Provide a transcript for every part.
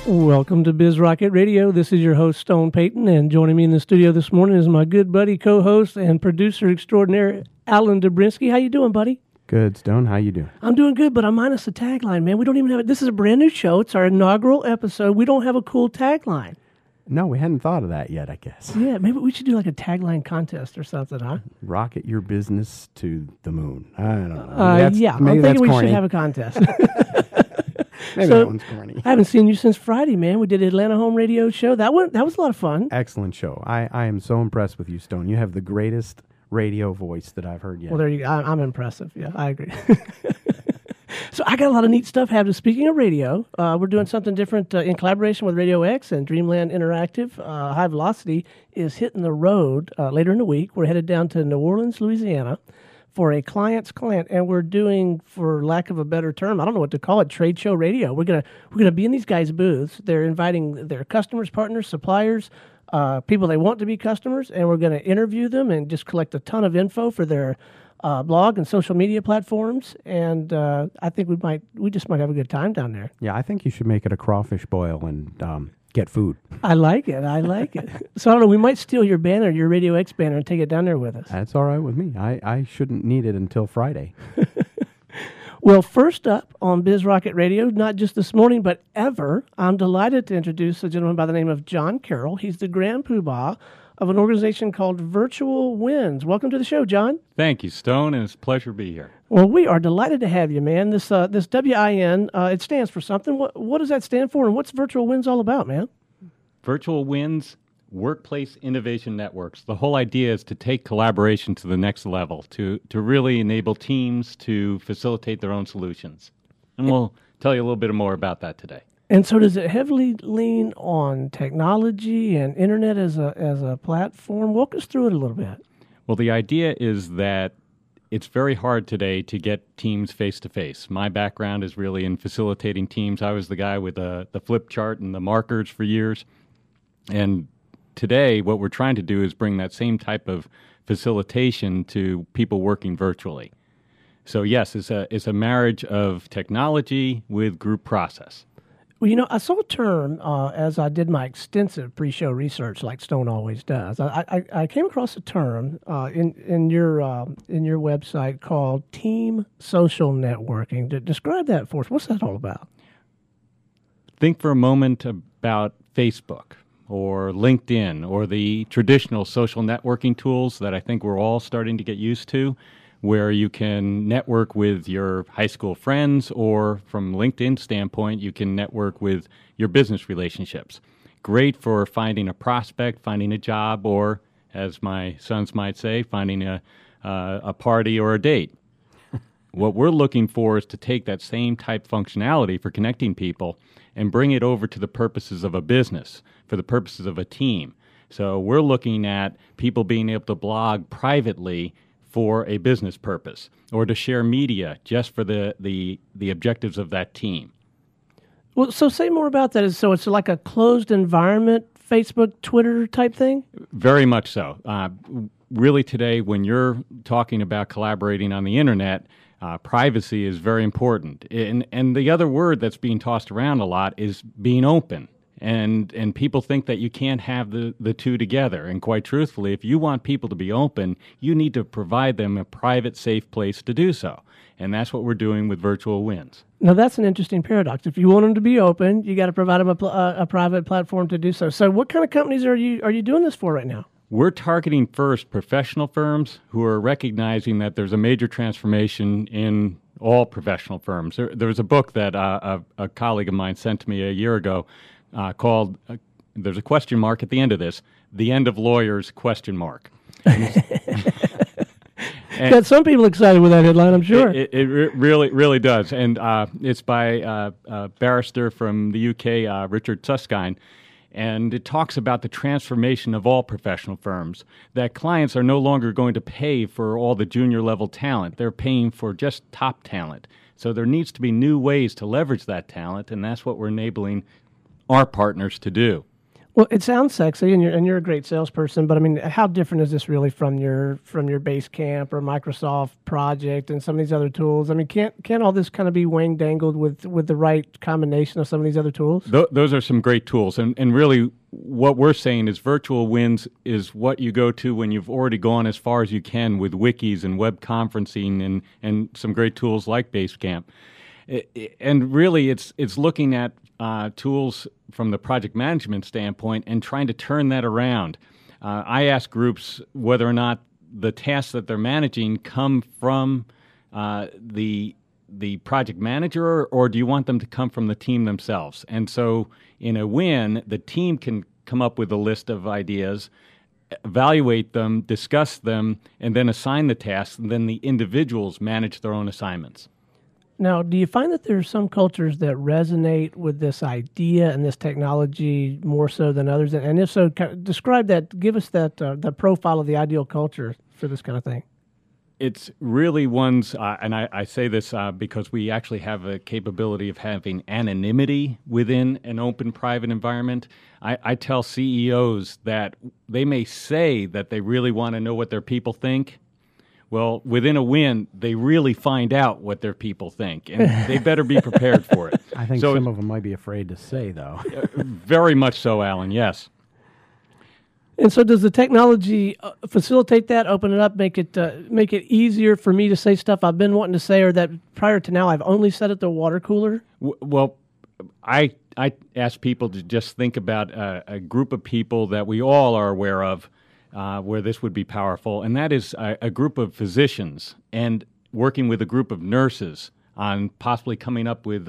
Welcome to Biz Rocket Radio. This is your host, Stone Payton, and joining me in the studio this morning is my good buddy, co-host, and producer extraordinaire, Alan Dobrinsky. How you doing, buddy? Good, Stone. How you doing? I'm doing good, but I'm minus the tagline, man. We don't even have it. This is a brand new show. It's our inaugural episode. We don't have a cool tagline. No, we hadn't thought of that yet, I guess. Yeah, maybe we should do like a tagline contest or something, huh? Rocket your business to the moon. I don't know. I'm thinking we should have a contest. Maybe that one's corny. I haven't seen you since Friday, man. We did Atlanta Home Radio show. That was a lot of fun. Excellent show. I am so impressed with you, Stone. You have the greatest radio voice that I've heard yet. Well, there you go. I'm impressive. Yeah, I agree. So I got a lot of neat stuff happening. Speaking of radio, we're doing something different in collaboration with Radio X and Dreamland Interactive. High Velocity is hitting the road later in the week. We're headed down to New Orleans, Louisiana, for a client's client, and we're doing, for lack of a better term, I don't know what to call it, trade show radio. We're gonna be in these guys' booths. They're inviting their customers, partners, suppliers, people they want to be customers, and we're going to interview them and just collect a ton of info for their blog and social media platforms. And I think we just might have a good time down there. Yeah, I think you should make it a crawfish boil and get food. I like it. So I don't know, we might steal your banner, your Radio X banner, and take it down there with us. That's all right with me. I shouldn't need it until Friday. Well, first up on Biz Rocket Radio, not just this morning, but ever, I'm delighted to introduce a gentleman by the name of John Carroll. He's the Grand Poobah of an organization called Virtual Wins. Welcome to the show, John. Thank you, Stone, and it's a pleasure to be here. Well, we are delighted to have you, man. This WIN, it stands for something. What does that stand for, and what's Virtual Wins all about, man? Virtual Wins, Workplace Innovation Networks. The whole idea is to take collaboration to the next level, to really enable teams to facilitate their own solutions. And we'll tell you a little bit more about that today. And so does it heavily lean on technology and internet as a platform? Walk us through it a little bit. Well, the idea is that it's very hard today to get teams face-to-face. My background is really in facilitating teams. I was the guy with the flip chart and the markers for years. And today, what we're trying to do is bring that same type of facilitation to people working virtually. So yes, it's a marriage of technology with group process. Well, I saw a term as I did my extensive pre-show research, like Stone always does. I came across a term in your website called team social networking. Describe that for us. What's that all about? Think for a moment about Facebook or LinkedIn or the traditional social networking tools that I think we're all starting to get used to, where you can network with your high school friends, or from LinkedIn standpoint, you can network with your business relationships. Great for finding a prospect, finding a job, or, as my sons might say, finding a party or a date. What we're looking for is to take that same type functionality for connecting people and bring it over to the purposes of a business, for the purposes of a team. So we're looking at people being able to blog privately for a business purpose, or to share media just for the objectives of that team. Well, so say more about that. So it's like a closed environment, Facebook, Twitter type thing? Very much so. Really today, when you're talking about collaborating on the internet, privacy is very important. And the other word that's being tossed around a lot is being open. And people think that you can't have the two together. And quite truthfully, if you want people to be open, you need to provide them a private, safe place to do so. And that's what we're doing with Virtual Wins. Now, that's an interesting paradox. If you want them to be open, you got to provide them a private platform to do so. So what kind of companies are you doing this for right now? We're targeting first professional firms who are recognizing that there's a major transformation in all professional firms. There was a book that a colleague of mine sent to me a year ago called, there's a question mark at the end of this, The End of Lawyers, ? Got some people excited with that headline, I'm sure. It really does. And it's by a barrister from the UK, Richard Susskind. And it talks about the transformation of all professional firms, that clients are no longer going to pay for all the junior level talent. They're paying for just top talent. So there needs to be new ways to leverage that talent, and that's what we're enabling our partners to do. Well, it sounds sexy, and you're a great salesperson. But I mean, how different is this really from your Basecamp or Microsoft Project and some of these other tools? I mean, can't all this kind of be wang dangled with the right combination of some of these other tools? Those are some great tools, and really, what we're saying is Virtual Wins is what you go to when you've already gone as far as you can with wikis and web conferencing and some great tools like Basecamp. And really, it's looking at tools from the project management standpoint and trying to turn that around. I ask groups whether or not the tasks that they're managing come from the project manager, or do you want them to come from the team themselves? And so in a win, the team can come up with a list of ideas, evaluate them, discuss them, and then assign the tasks, and then the individuals manage their own assignments. Now, do you find that there are some cultures that resonate with this idea and this technology more so than others? And if so, describe that. Give us that the profile of the ideal culture for this kind of thing. It's really ones, and I say this because we actually have a capability of having anonymity within an open private environment. I tell CEOs that they may say that they really want to know what their people think. Well, within a win, they really find out what their people think, and they better be prepared for it. I think some of them might be afraid to say, though. Very much so, Alan, yes. And so does the technology facilitate that, open it up, make it easier for me to say stuff I've been wanting to say, or that prior to now I've only said at the water cooler? Well, I ask people to just think about a group of people that we all are aware of, where this would be powerful, and that is a group of physicians and working with a group of nurses on possibly coming up with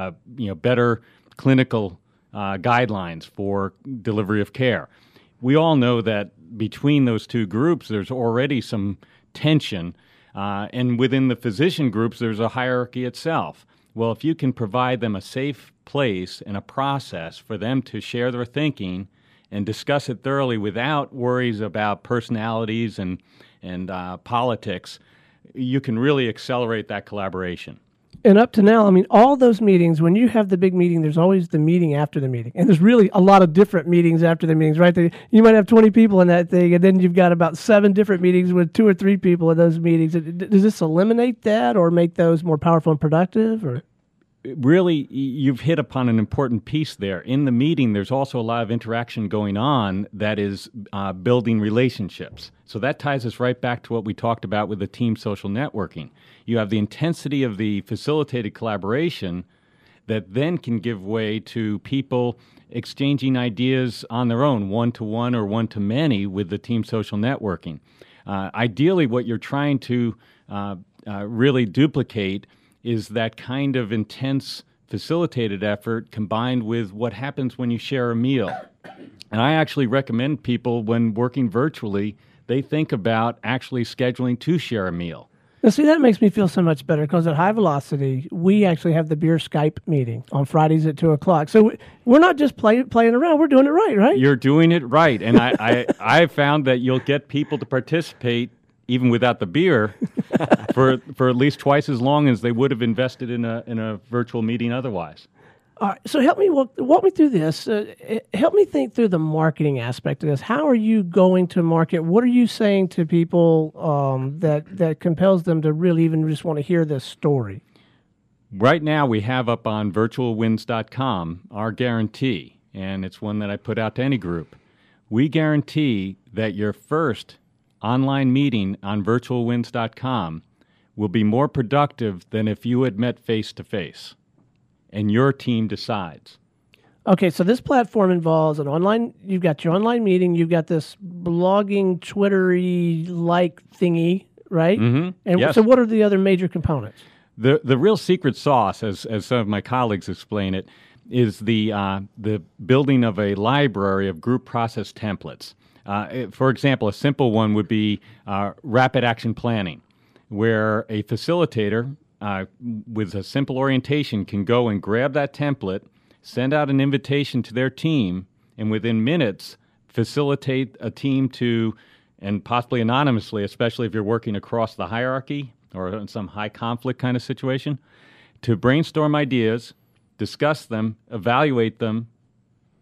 better clinical guidelines for delivery of care. We all know that between those two groups, there's already some tension, and within the physician groups, there's a hierarchy itself. Well, if you can provide them a safe place and a process for them to share their thinking and discuss it thoroughly without worries about personalities and politics, you can really accelerate that collaboration. And up to now, I mean, all those meetings, when you have the big meeting, there's always the meeting after the meeting. And there's really a lot of different meetings after the meetings, right? You might have 20 people in that thing, and then you've got about 7 different meetings with 2 or 3 people in those meetings. Does this eliminate that or make those more powerful and productive? Or really, you've hit upon an important piece there. In the meeting, there's also a lot of interaction going on that is building relationships. So that ties us right back to what we talked about with the team social networking. You have the intensity of the facilitated collaboration that then can give way to people exchanging ideas on their own, one-to-one or one-to-many with the team social networking. Ideally, what you're trying to really duplicate is that kind of intense facilitated effort combined with what happens when you share a meal. And I actually recommend people, when working virtually, they think about actually scheduling to share a meal. Now, see, that makes me feel so much better because at High Velocity, we actually have the beer Skype meeting on Fridays at 2 o'clock. So we're not just playing around. We're doing it right? You're doing it right. And I found that you'll get people to participate even without the beer, for at least twice as long as they would have invested in a virtual meeting otherwise. All right, so help me walk me through this. Help me think through the marketing aspect of this. How are you going to market? What are you saying to people that compels them to really even just want to hear this story? Right now, we have up on virtualwins.com our guarantee, and it's one that I put out to any group. We guarantee that your first online meeting on virtualwins.com will be more productive than if you had met face-to-face, and your team decides. Okay, so this platform involves you've got your online meeting, you've got this blogging, Twittery-like thingy, right? Mm-hmm. And yes. So what are the other major components? The real secret sauce, as some of my colleagues explain it, is the building of a library of group process templates. For example, a simple one would be rapid action planning, where a facilitator with a simple orientation can go and grab that template, send out an invitation to their team, and within minutes facilitate a team to, and possibly anonymously, especially if you're working across the hierarchy or in some high conflict kind of situation, to brainstorm ideas, discuss them, evaluate them,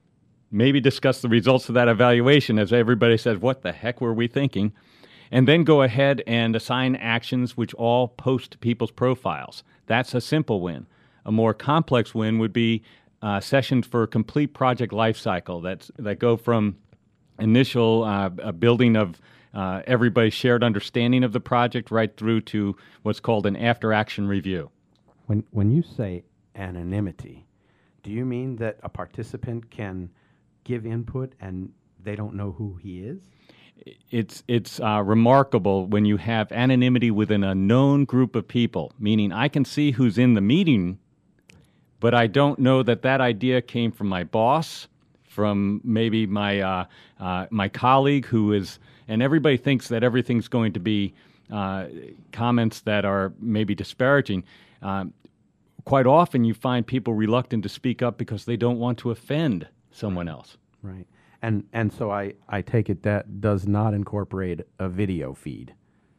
maybe discuss the results of that evaluation as everybody says, what the heck were we thinking? And then go ahead and assign actions which all post to people's profiles. That's a simple win. A more complex win would be sessions for a complete project lifecycle that go from initial building of everybody's shared understanding of the project right through to what's called an after-action review. When you say anonymity, do you mean that a participant can give input and they don't know who he is? It's remarkable when you have anonymity within a known group of people, meaning I can see who's in the meeting, but I don't know that idea came from my boss, from maybe my my colleague who is, and everybody thinks that everything's going to be comments that are maybe disparaging. Quite often you find people reluctant to speak up because they don't want to offend someone else. Right. And so I take it that does not incorporate a video feed.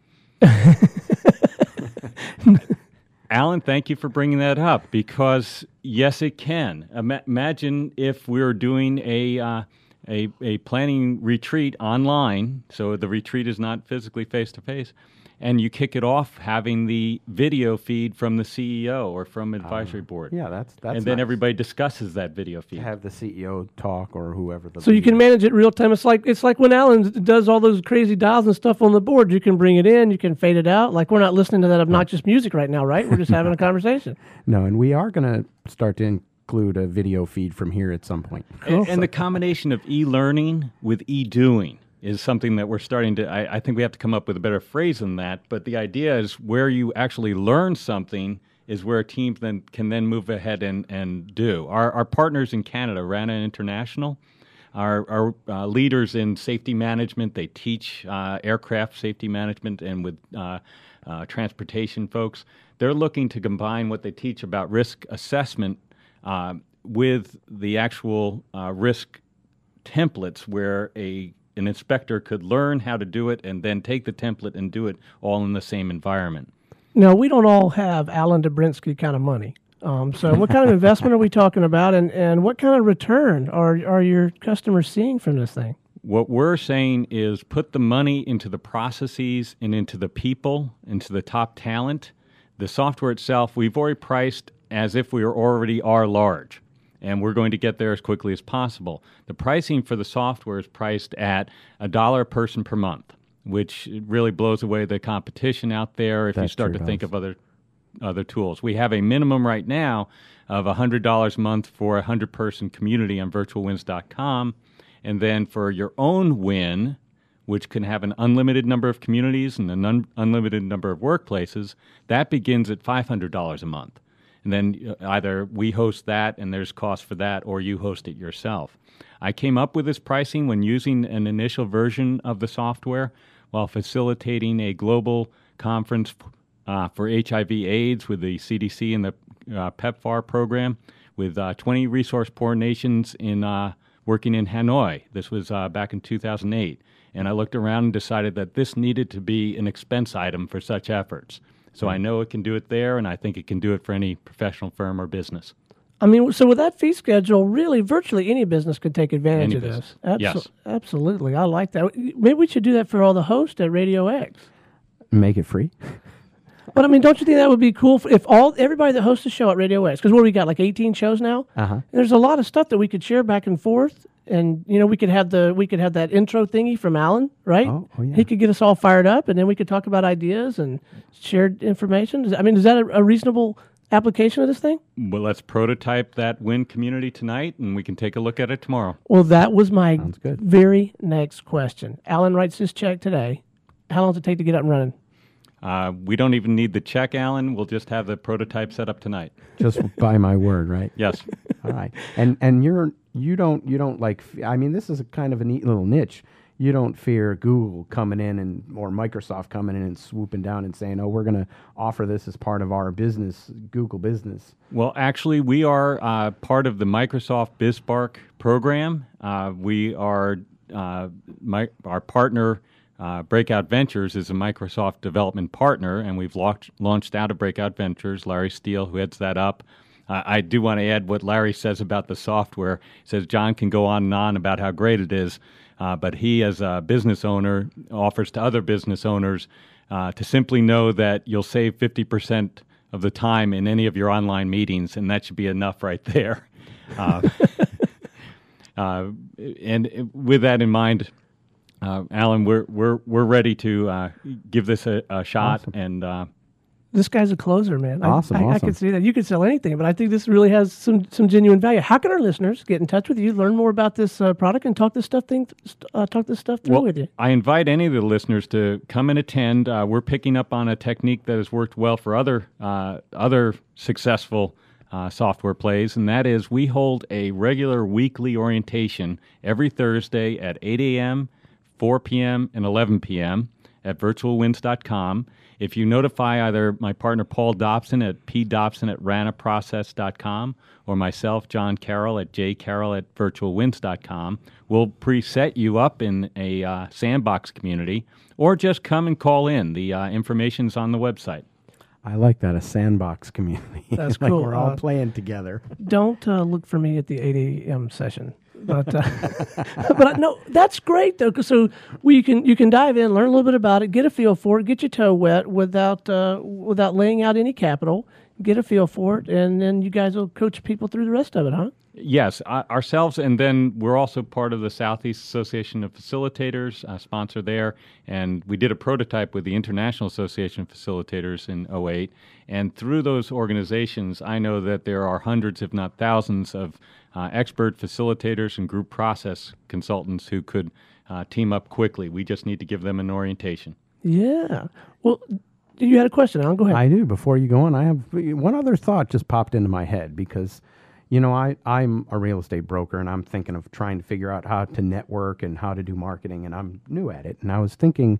Alan, thank you for bringing that up, because yes, it can. Imagine if we were doing a planning retreat online, so the retreat is not physically face-to-face, and you kick it off having the video feed from the CEO or from advisory board. Yeah, that's and then nice. Everybody discusses that video feed. Have the CEO talk or whoever. So you can manage it real time. It's like when Alan does all those crazy dials and stuff on the board. You can bring it in, you can fade it out. Like we're not listening to that obnoxious music right now, right? We're just having a conversation. No, and we are going to start to include a video feed from here at some point. Cool. And the combination of e-learning with e-doing is something that we're starting to, I think we have to come up with a better phrase than that, but the idea is where you actually learn something is where teams can then move ahead and do. Our partners in Canada, RANA International, are leaders in safety management. They teach aircraft safety management, and with transportation folks, they're looking to combine what they teach about risk assessment with the actual risk templates where an inspector could learn how to do it and then take the template and do it all in the same environment. Now, we don't all have Alan Dobrinsky kind of money. So what kind of investment are we talking about, and what kind of return are your customers seeing from this thing? What we're saying is put the money into the processes and into the people, into the top talent. The software itself, we've already priced as if we already are large, and we're going to get there as quickly as possible. The pricing for the software is priced at $1 a person per month, which really blows away the competition out there if you start to think of other tools. We have a minimum right now of $100 a month for a 100-person community on virtualwins.com, and then for your own win, which can have an unlimited number of communities and an unlimited number of workplaces, that begins at $500 a month. And then either we host that and there's cost for that, or you host it yourself. I came up with this pricing when using an initial version of the software while facilitating a global conference for HIV/AIDS with the CDC and the PEPFAR program with 20 resource-poor nations working in Hanoi. This was back in 2008. And I looked around and decided that this needed to be an expense item for such efforts. So I know it can do it there, and I think it can do it for any professional firm or business. I mean, so with that fee schedule, really, virtually any business could take advantage of this. Yes. Absolutely. I like that. Maybe we should do that for all the hosts at Radio X. Make it free. But I mean, don't you think that would be cool if everybody that hosts a show at Radio X? Because what we got, like 18 shows now. There's a lot of stuff that we could share back and forth, and we could have that intro thingy from Alan, right? Oh, yeah. He could get us all fired up, and then we could talk about ideas and shared information. Is that a reasonable application of this thing? Well, let's prototype that WIN community tonight, and we can take a look at it tomorrow. Well, that was my Sounds good. very next question. Alan writes this check today. How long does it take to get up and running? We don't even need the check, Alan. We'll just have the prototype set up tonight. Just by my word, right? Yes. All right. And you don't like, I mean, this is a kind of a neat little niche. You don't fear Google coming in or Microsoft coming in and swooping down and saying, "Oh, we're going to offer this as part of our business, Google Business." Well, actually, we are part of the Microsoft BizSpark program. We are our partner. Breakout Ventures is a Microsoft development partner, and we've launched out of Breakout Ventures. Larry Steele, who heads that up, I do want to add what Larry says about the software. He says John can go on and on about how great it is, but he, as a business owner, offers to other business owners to simply know that you'll save 50% of the time in any of your online meetings, and that should be enough right there. And with that in mind, Alan, we're ready to give this a shot. Awesome. And This guy's a closer, man. Awesome. I could see that. You could sell anything, but I think this really has some genuine value. How can our listeners get in touch with you, learn more about this product, and talk this stuff through with you? I invite any of the listeners to come and attend. We're picking up on a technique that has worked well for other successful software plays, and that is we hold a regular weekly orientation every Thursday at 8 a.m., 4 p.m., and 11 p.m. at virtualwins.com. If you notify either my partner Paul Dobson at pdobson@ranaprocess.com or myself, John Carroll, at jcarroll@virtualwins.com, we'll preset you up in a sandbox community, or just come and call in. The information's on the website. I like that, a sandbox community. That's like cool. We're all playing together. Don't look for me at the 8 a.m. session. But but no, that's great though. 'Cause so you can dive in, learn a little bit about it, get a feel for it, get your toe wet without laying out any capital. Get a feel for it, and then you guys will coach people through the rest of it, huh? Yes, ourselves, and then we're also part of the Southeast Association of Facilitators, sponsor there, and we did a prototype with the International Association of Facilitators in 2008, and through those organizations, I know that there are hundreds, if not thousands, of expert facilitators and group process consultants who could team up quickly. We just need to give them an orientation. Yeah. Well, you had a question, Alan. Go ahead. I do. Before you go on, I have one other thought just popped into my head because, I'm a real estate broker and I'm thinking of trying to figure out how to network and how to do marketing, and I'm new at it. And I was thinking,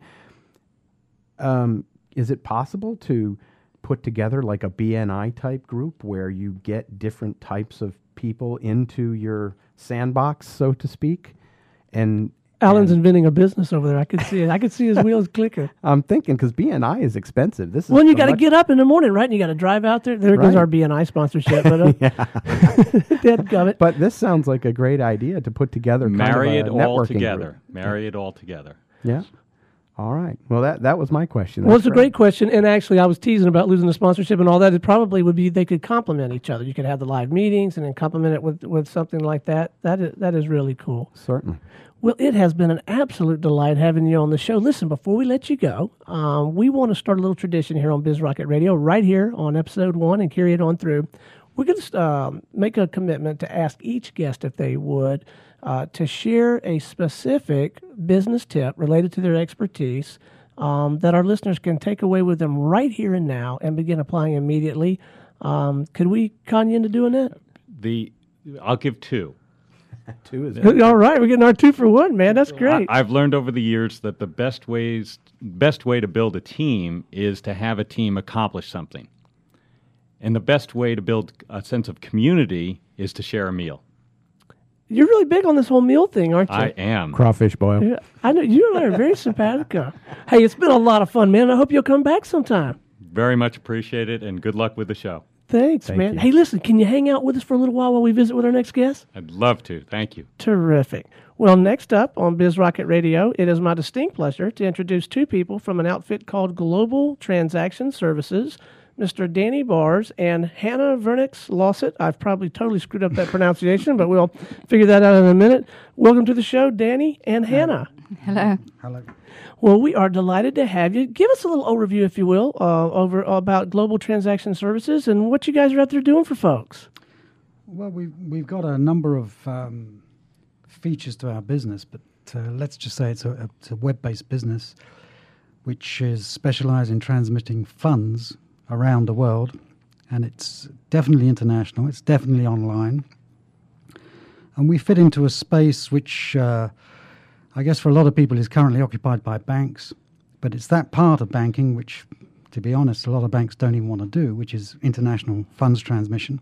is it possible to put together like a BNI type group where you get different types of people into your sandbox, so to speak? And Alan's inventing a business over there. I could see it. I could see his wheels clicking. I'm thinking because BNI is expensive. This is Well, you got to get up in the morning, right? And you got to drive out there. There goes our BNI sponsorship. But, dadgummit. But this sounds like a great idea to put together. Marry kind of it a all networking together. group. Marry it all together. Yeah. All right. Well, that was my question. Well, it's a great question, and actually, I was teasing about losing the sponsorship and all that. It probably would be they could complement each other. You could have the live meetings and then complement it with something like that. That is really cool. Certainly. Well, it has been an absolute delight having you on the show. Listen, before we let you go, we want to start a little tradition here on Biz Rocket Radio, right here on episode 1, and carry it on through. We're going to make a commitment to ask each guest, if they would, to share a specific business tip related to their expertise that our listeners can take away with them right here and now and begin applying immediately. Could we con you into doing that? I'll give 2. 2 is All right, we're getting our 2 for 1, man. That's great. I've learned over the years that the best way to build a team is to have a team accomplish something. And the best way to build a sense of community is to share a meal. You're really big on this whole meal thing, aren't you? I am. crawfish boil. Yeah, I know you and I are very simpatico. Hey, it's been a lot of fun, man. I hope you'll come back sometime. Very much appreciate it, and good luck with the show. Thanks, Thank man. you. Hey, listen, can you hang out with us for a little while we visit with our next guest? I'd love to. Thank you. Terrific. Well, next up on Biz Rocket Radio, it is my distinct pleasure to introduce 2 people from an outfit called Global Transaction Services, Mr. Danny Bars and Hannah Vernix Lawsett. I've probably totally screwed up that pronunciation, but we'll figure that out in a minute. Welcome to the show, Danny and Hannah. Hello. Hello. Well, we are delighted to have you. Give us a little overview, if you will, about Global Transaction Services and what you guys are out there doing for folks. Well, we've got a number of features to our business, but let's just say it's a web-based business which is specialized in transmitting funds around the world, and it's definitely international. It's definitely online, and we fit into a space which I guess for a lot of people is currently occupied by banks, but it's that part of banking which, to be honest, a lot of banks don't even want to do, which is international funds transmission.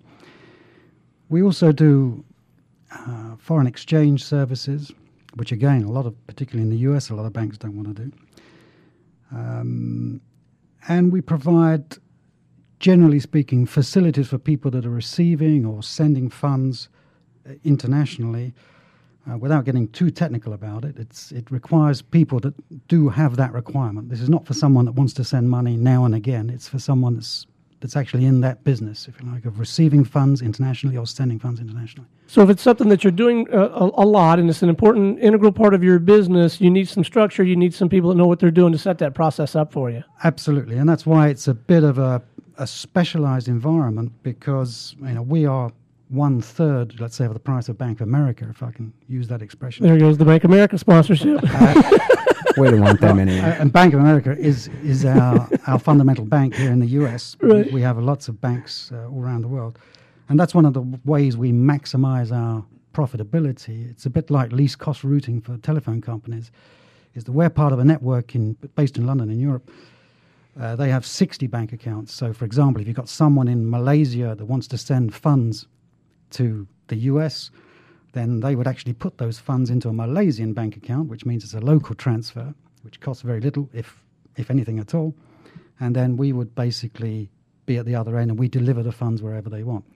We also do foreign exchange services, which again, particularly in the US, a lot of banks don't want to do. And we provide generally speaking, facilities for people that are receiving or sending funds internationally. Without getting too technical about it, it requires people that do have that requirement. This is not for someone that wants to send money now and again. It's for someone that's actually in that business, if you like, of receiving funds internationally or sending funds internationally. So if it's something that you're doing a lot and it's an important, integral part of your business, you need some structure, you need some people that know what they're doing to set that process up for you. Absolutely, and that's why it's a bit of a specialized environment, because we are 1/3, let's say, of the price of Bank of America, if I can use that expression. There goes the Bank of America sponsorship. We don't want them anyway. And Bank of America is our fundamental bank here in the US. Right. We have lots of banks all around the world. And that's one of the ways we maximize our profitability. It's a bit like least cost routing for telephone companies, is that we're part of a network based in London, in Europe. They have 60 bank accounts. So, for example, if you've got someone in Malaysia that wants to send funds to the US, then they would actually put those funds into a Malaysian bank account, which means it's a local transfer, which costs very little, if anything at all. And then we would basically be at the other end, and we deliver the funds wherever they want.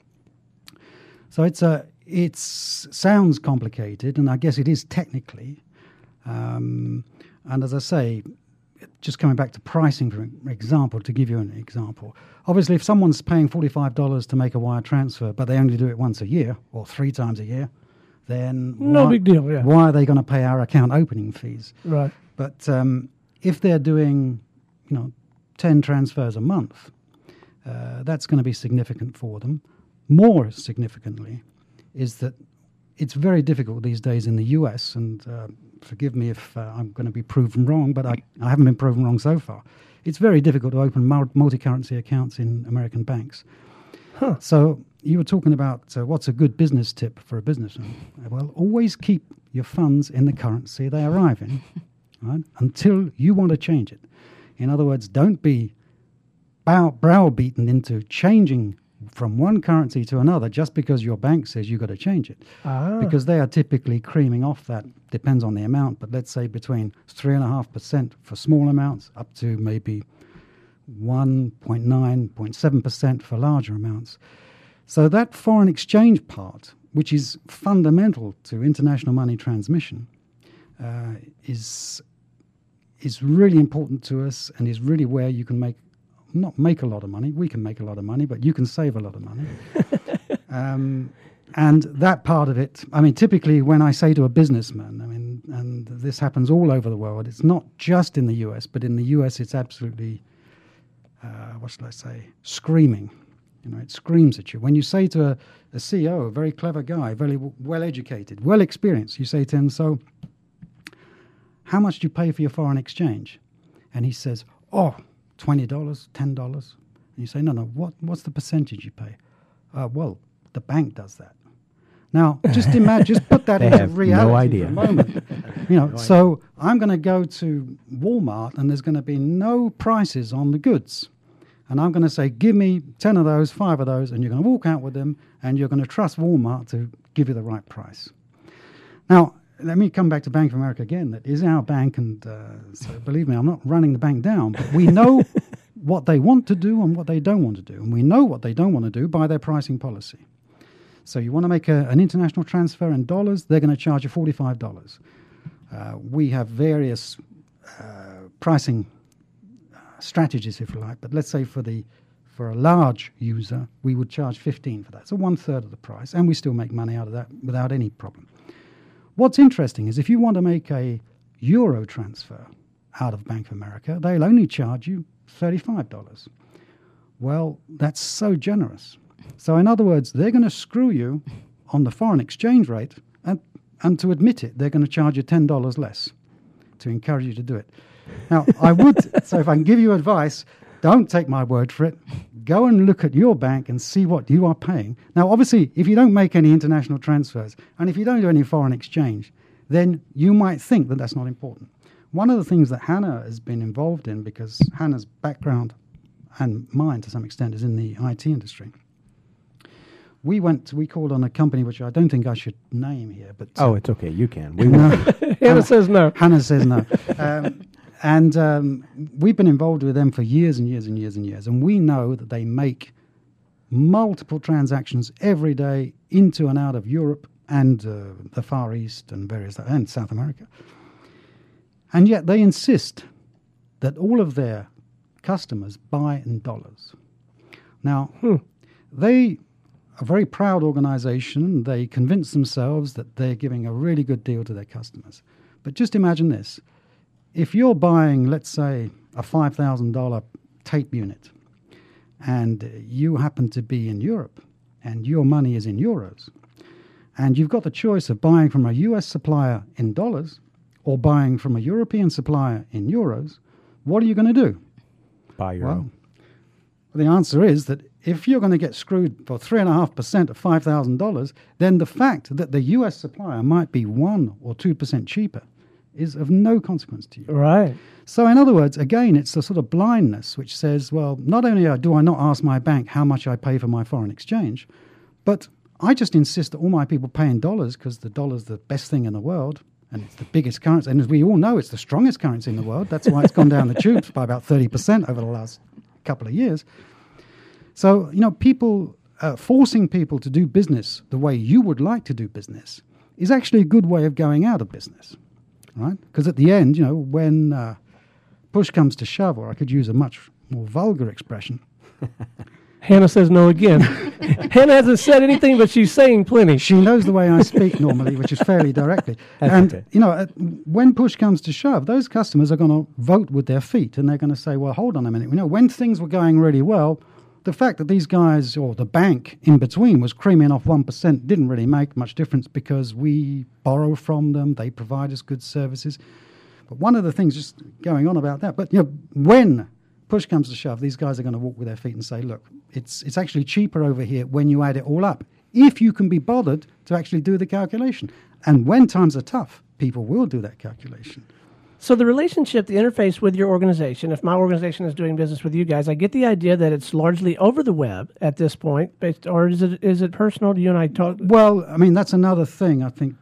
So it sounds complicated, and I guess it is technically. And as I say, just coming back to pricing, for example, to give you an example, obviously if someone's paying $45 to make a wire transfer, but they only do it once a year or 3 times a year, then no big deal. Yeah. Why are they going to pay our account opening fees? Right. But if they're doing 10 transfers a month, that's going to be significant for them. More significantly is that it's very difficult these days in the US, and forgive me if I'm going to be proven wrong, but I haven't been proven wrong so far. It's very difficult to open multi-currency accounts in American banks. Huh. So you were talking about what's a good business tip for a businessman. Well, always keep your funds in the currency they arrive in, right, until you want to change it. In other words, don't be browbeaten into changing from one currency to another just because your bank says you've got to change it. Because they are typically creaming off that, depends on the amount, but let's say between 3.5% for small amounts up to maybe 1.9%, 0.7% for larger amounts. So that foreign exchange part, which is fundamental to international money transmission, is really important to us, and is really where you can not make a lot of money. We can make a lot of money, but you can save a lot of money. And that part of it, typically when I say to a businessman, and this happens all over the world, it's not just in the US, but in the US it's absolutely, screaming. It screams at you. When you say to a CEO, a very clever guy, very well-educated, well-experienced, you say to him, so how much do you pay for your foreign exchange? And he says, $20, $10. And you say, no, what's the percentage you pay? Well, the bank does that. Now, just imagine, just put that into reality for a moment. So I'm going to go to Walmart, and there's going to be no prices on the goods. And I'm going to say, give me 10 of those, 5 of those, and you're going to walk out with them, and you're going to trust Walmart to give you the right price. Now, let me come back to Bank of America again. That is our bank, and so believe me, I'm not running the bank down, but we know what they want to do and what they don't want to do, and we know what they don't want to do by their pricing policy. So you want to make an international transfer in dollars, they're going to charge you $45. We have various pricing strategies, if you like, but let's say for a large user, we would charge $15 for that. So 1/3 of the price, and we still make money out of that without any problem. What's interesting is if you want to make a euro transfer out of Bank of America, they'll only charge you $35. Well, that's so generous. So in other words, they're going to screw you on the foreign exchange rate, and to admit it, they're going to charge you $10 less to encourage you to do it. Now, so if I can give you advice, don't take my word for it. Go and look at your bank and see what you are paying. Now, obviously, if you don't make any international transfers, and if you don't do any foreign exchange, then you might think that that's not important. One of the things that Hannah has been involved in, because Hannah's background, and mine to some extent, is in the IT industry. We called on a company which I don't think I should name here, but it's okay, you can. Hannah says no. Hannah says no. And we've been involved with them for years and years and years and years. And we know that they make multiple transactions every day into and out of Europe and the Far East and and South America. And yet they insist that all of their customers buy in dollars. Now, they are a very proud organization. They convince themselves that they're giving a really good deal to their customers. But just imagine this. If you're buying, let's say, a $5,000 tape unit, and you happen to be in Europe, and your money is in euros, and you've got the choice of buying from a US supplier in dollars or buying from a European supplier in euros, what are you going to do? Buy your own. The answer is that if you're going to get screwed for 3.5% of $5,000, then the fact that the US supplier might be 1 or 2% cheaper is of no consequence to you. Right. So in other words, again, it's a sort of blindness which says, well, not only do I not ask my bank how much I pay for my foreign exchange, but I just insist that all my people pay in dollars because the dollar's the best thing in the world and it's the biggest currency. And as we all know, it's the strongest currency in the world. That's why it's gone down the tubes by about 30% over the last couple of years. So, people forcing people to do business the way you would like to do business is actually a good way of going out of business, right? Because at the end, when push comes to shove, or I could use a much more vulgar expression. Hannah says no again. Hannah hasn't said anything, but she's saying plenty. She knows the way I speak normally, which is fairly directly. And, okay. When push comes to shove, those customers are going to vote with their feet, and they're going to say, well, hold on a minute. When things were going really well, the fact that these guys, or the bank in between, was creaming off 1% didn't really make much difference because we borrow from them, they provide us good services. But one of the things just going on about that, but when push comes to shove, these guys are going to walk with their feet and say, look, it's actually cheaper over here when you add it all up, if you can be bothered to actually do the calculation. And when times are tough, people will do that calculation. So the relationship, the interface with your organization, if my organization is doing business with you guys, I get the idea that it's largely over the web at this point, or is it personal? Do you and I talk? Well, I mean, that's another thing. I think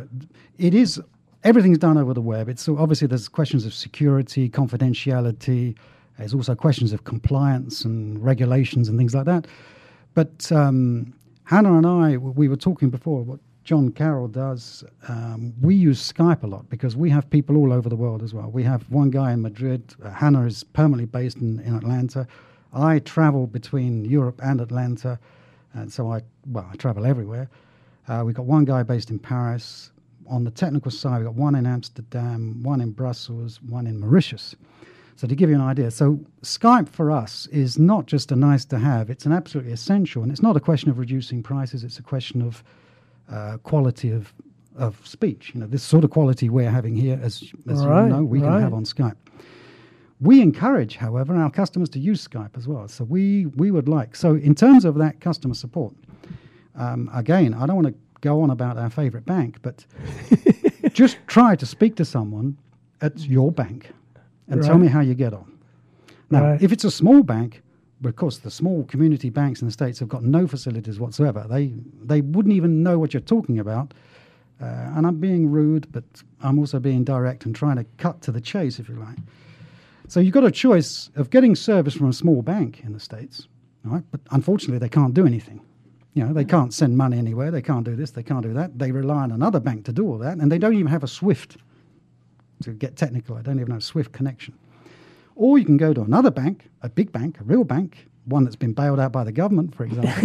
it is, everything's done over the web. It's obviously there's questions of security, confidentiality. There's also questions of compliance and regulations and things like that. But Hannah and I, we were talking before, what John Carroll does, we use Skype a lot because we have people all over the world as well. We have one guy in Madrid. Hannah is permanently based in Atlanta. I travel between Europe and Atlanta, and so I travel everywhere. We've got one guy based in Paris. On the technical side, we've got one in Amsterdam, one in Brussels, one in Mauritius. So to give you an idea, so Skype for us is not just a nice to have, it's an absolutely essential. And it's not a question of reducing prices, it's a question of quality of speech. This sort of quality we're having here, as you know, we can have on Skype. We encourage, however, our customers to use Skype as well. So we would like, so in terms of that customer support, again, I don't want to go on about our favorite bank, but just try to speak to someone at your bank and tell me how you get on. Now, if it's a small bank, but of course the small community banks in the States have got no facilities whatsoever. They wouldn't even know what you're talking about. And I'm being rude, but I'm also being direct and trying to cut to the chase, if you like. So you've got a choice of getting service from a small bank in the States, right? But unfortunately, they can't do anything. They can't send money anywhere. They can't do this. They can't do that. They rely on another bank to do all that, and they don't even have a SWIFT. To get technical, I don't even have a SWIFT connection. Or you can go to another bank, a big bank, a real bank, one that's been bailed out by the government, for example.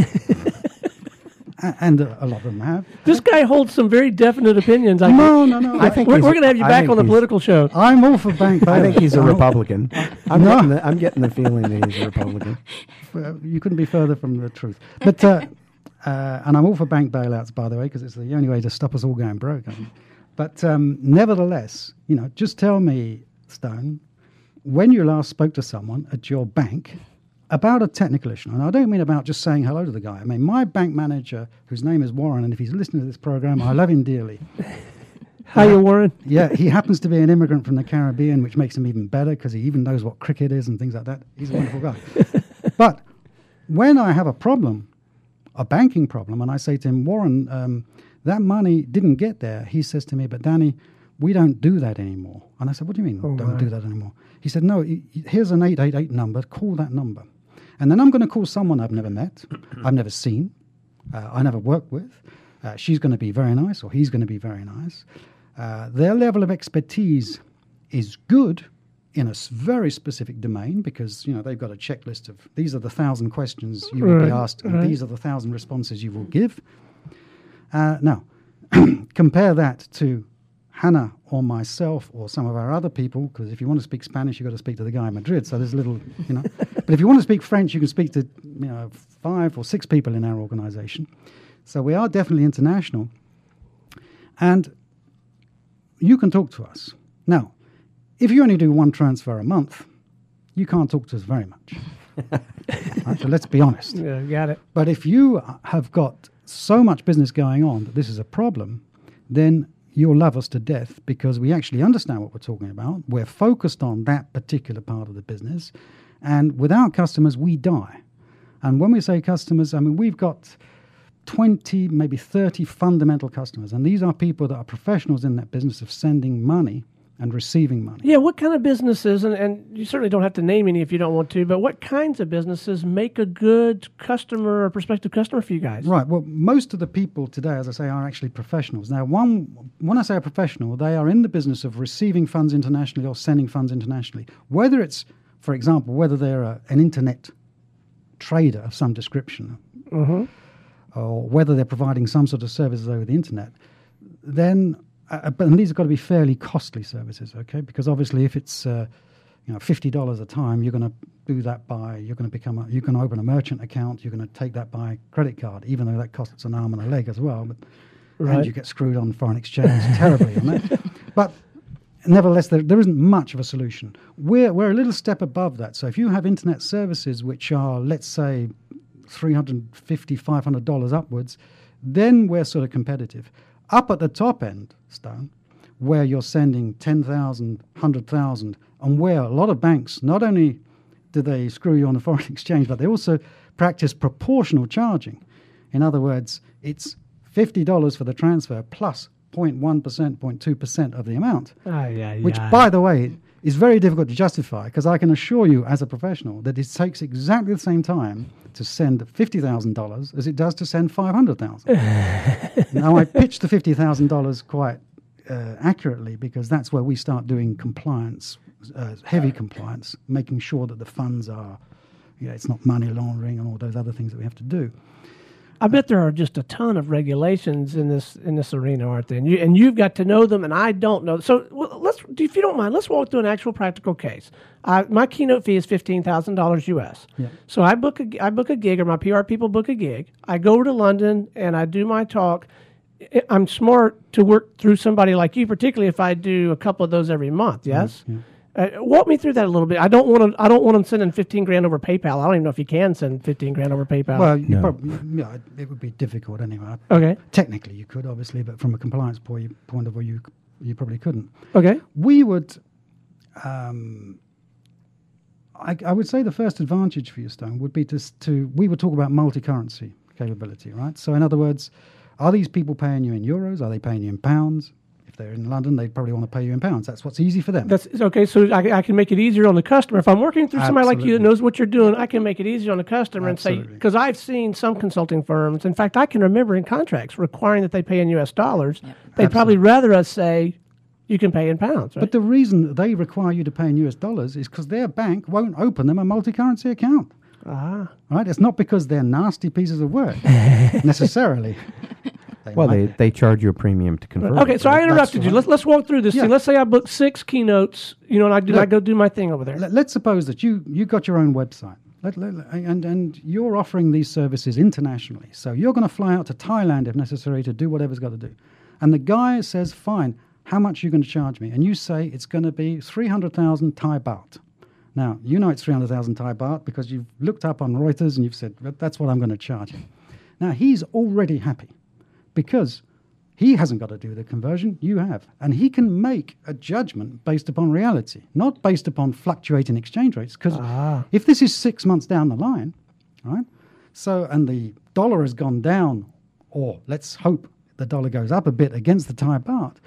And a lot of them have. This guy holds some very definite opinions. No. I think we're going to have you back on the political show. I'm all for bank bailouts. I think he's a Republican. I'm getting the feeling that he's a Republican. You couldn't be further from the truth. But and I'm all for bank bailouts, by the way, because it's the only way to stop us all going broke. But nevertheless, just tell me, Stone, when you last spoke to someone at your bank about a technical issue, and I don't mean about just saying hello to the guy. I mean, my bank manager, whose name is Warren, and if he's listening to this program, I love him dearly. Hiya, Warren. Yeah, he happens to be an immigrant from the Caribbean, which makes him even better because he even knows what cricket is and things like that. He's a wonderful guy. But when I have a problem, a banking problem, and I say to him, Warren, that money didn't get there, he says to me, but Danny, we don't do that anymore. And I said, what do you mean don't do that anymore? He said, no, here's an 888 number, call that number. And then I'm going to call someone I've never met, I've never seen, I never worked with. She's going to be very nice, or he's going to be very nice. Their level of expertise is good in a very specific domain, because they've got a checklist of these are the 1,000 questions you will be asked, and these are the 1,000 responses you will give. Now, compare that to Hannah or myself or some of our other people, because if you want to speak Spanish, you've got to speak to the guy in Madrid. So there's a little, But if you want to speak French, you can speak to 5 or 6 people in our organization. So we are definitely international. And you can talk to us. Now, if you only do one transfer a month, you can't talk to us very much. Right, so let's be honest. Yeah, got it. But if you have got so much business going on that this is a problem, then you'll love us to death, because we actually understand what we're talking about. We're focused on that particular part of the business. And without customers, we die. And when we say customers, I mean, we've got 20, maybe 30 fundamental customers. And these are people that are professionals in that business of sending money and receiving money. Yeah, what kind of businesses, and you certainly don't have to name any if you don't want to, but what kinds of businesses make a good customer or prospective customer for you guys? Right. Well, most of the people today, as I say, are actually professionals. Now, when I say a professional, they are in the business of receiving funds internationally or sending funds internationally. Whether it's, for example, whether they're an internet trader of some description, or whether they're providing some sort of services over the internet, then... but these have got to be fairly costly services, okay? Because obviously, if it's $50 a time, you're going to do that you're going to open a merchant account. You're going to take that by credit card, even though that costs an arm and a leg as well. But and you get screwed on foreign exchange terribly on that. But nevertheless, there isn't much of a solution. We're a little step above that. So if you have internet services which are, let's say, $350, $500 upwards, then we're sort of competitive. Up at the top end, Stone, where you're sending 10,000, 100,000, and where a lot of banks, not only do they screw you on the foreign exchange, but they also practice proportional charging. In other words, it's $50 for the transfer plus 0.1%, 0.2% of the amount, which, by the way, is very difficult to justify, because I can assure you as a professional that it takes exactly the same time to send $50,000 as it does to send $500,000. Now, I pitch the $50,000 quite accurately, because that's where we start doing compliance, heavy compliance, making sure that the funds are, it's not money laundering and all those other things that we have to do. I bet there are just a ton of regulations in this arena, aren't there? And you've got to know them, and I don't know. So if you don't mind, let's walk through an actual practical case. My keynote fee is $15,000 US. Yeah. So I book a gig, or my PR people book a gig. I go over to London and I do my talk. I'm smart to work through somebody like you, particularly if I do a couple of those every month. Yes. Yeah. Walk me through that a little bit. I don't want them sending $15,000 over PayPal. I don't even know if you can send $15,000 over PayPal. Well, it would be difficult anyway. Okay. Technically, you could, obviously, but from a compliance point of view, you probably couldn't. Okay. We would. I would say the first advantage for you, Stone, would be we would talk about multi-currency capability, right? So, in other words, are these people paying you in euros? Are they paying you in pounds? If they're in London, they'd probably want to pay you in pounds. That's what's easy for them. That's okay. So I can make it easier on the customer. If I'm working through somebody like you that knows what you're doing, I can make it easier on the customer and say, because I've seen some consulting firms. In fact, I can remember in contracts requiring that they pay in U.S. dollars. Yep. They'd probably rather us say, you can pay in pounds. Right? But the reason that they require you to pay in U.S. dollars is because their bank won't open them a multi-currency account. Right? It's not because they're nasty pieces of work, necessarily. They charge you a premium to convert. Okay, so I interrupted you. Let's walk through this thing. Let's say I book 6 keynotes, and I go do my thing over there. Let's suppose that you got your own website, and you're offering these services internationally. So you're going to fly out to Thailand if necessary to do whatever's got to do. And the guy says, fine, how much are you going to charge me? And you say it's going to be 300,000 Thai baht. Now, you know it's 300,000 Thai baht because you've looked up on Reuters and you've said, that's what I'm going to charge you. Now, he's already happy, because he hasn't got to do the conversion, you have. And he can make a judgment based upon reality, not based upon fluctuating exchange rates. Because if this is 6 months down the line, right, and the dollar has gone down, or let's hope the dollar goes up a bit against the Thai baht,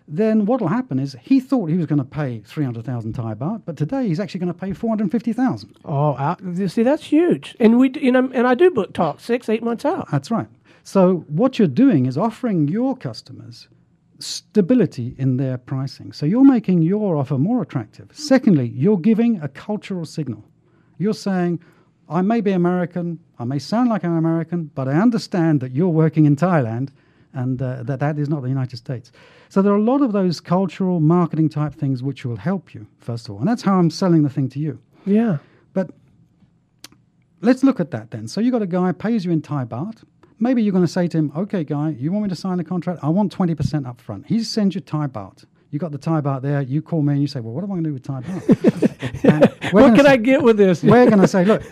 then what will happen is he thought he was going to pay 300,000 Thai baht, but today he's actually going to pay 450,000. Oh, you see, that's huge. And and I do book talk 6-8 months out. That's right. So what you're doing is offering your customers stability in their pricing. So you're making your offer more attractive. Secondly, you're giving a cultural signal. You're saying, I may be American, I may sound like I'm American, but I understand that you're working in Thailand and that is not the United States. So there are a lot of those cultural marketing type things which will help you, first of all. And that's how I'm selling the thing to you. Yeah. But let's look at that then. So you got a guy pays you in Thai baht. Maybe you're going to say to him, okay, guy, you want me to sign the contract? I want 20% up front. He sends you Thai baht. You got the Thai baht there. You call me and you say, well, what am I going to do with Thai baht? What can I get with this? We're going to say, look,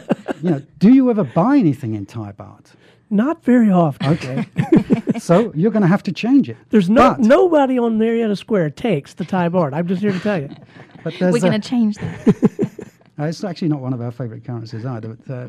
do you ever buy anything in Thai baht? Not very often. Okay. So you're going to have to change it. There's nobody on Marietta Square takes the Thai baht. I'm just here to tell you. But we're going to change that. It's actually not one of our favorite currencies either. But,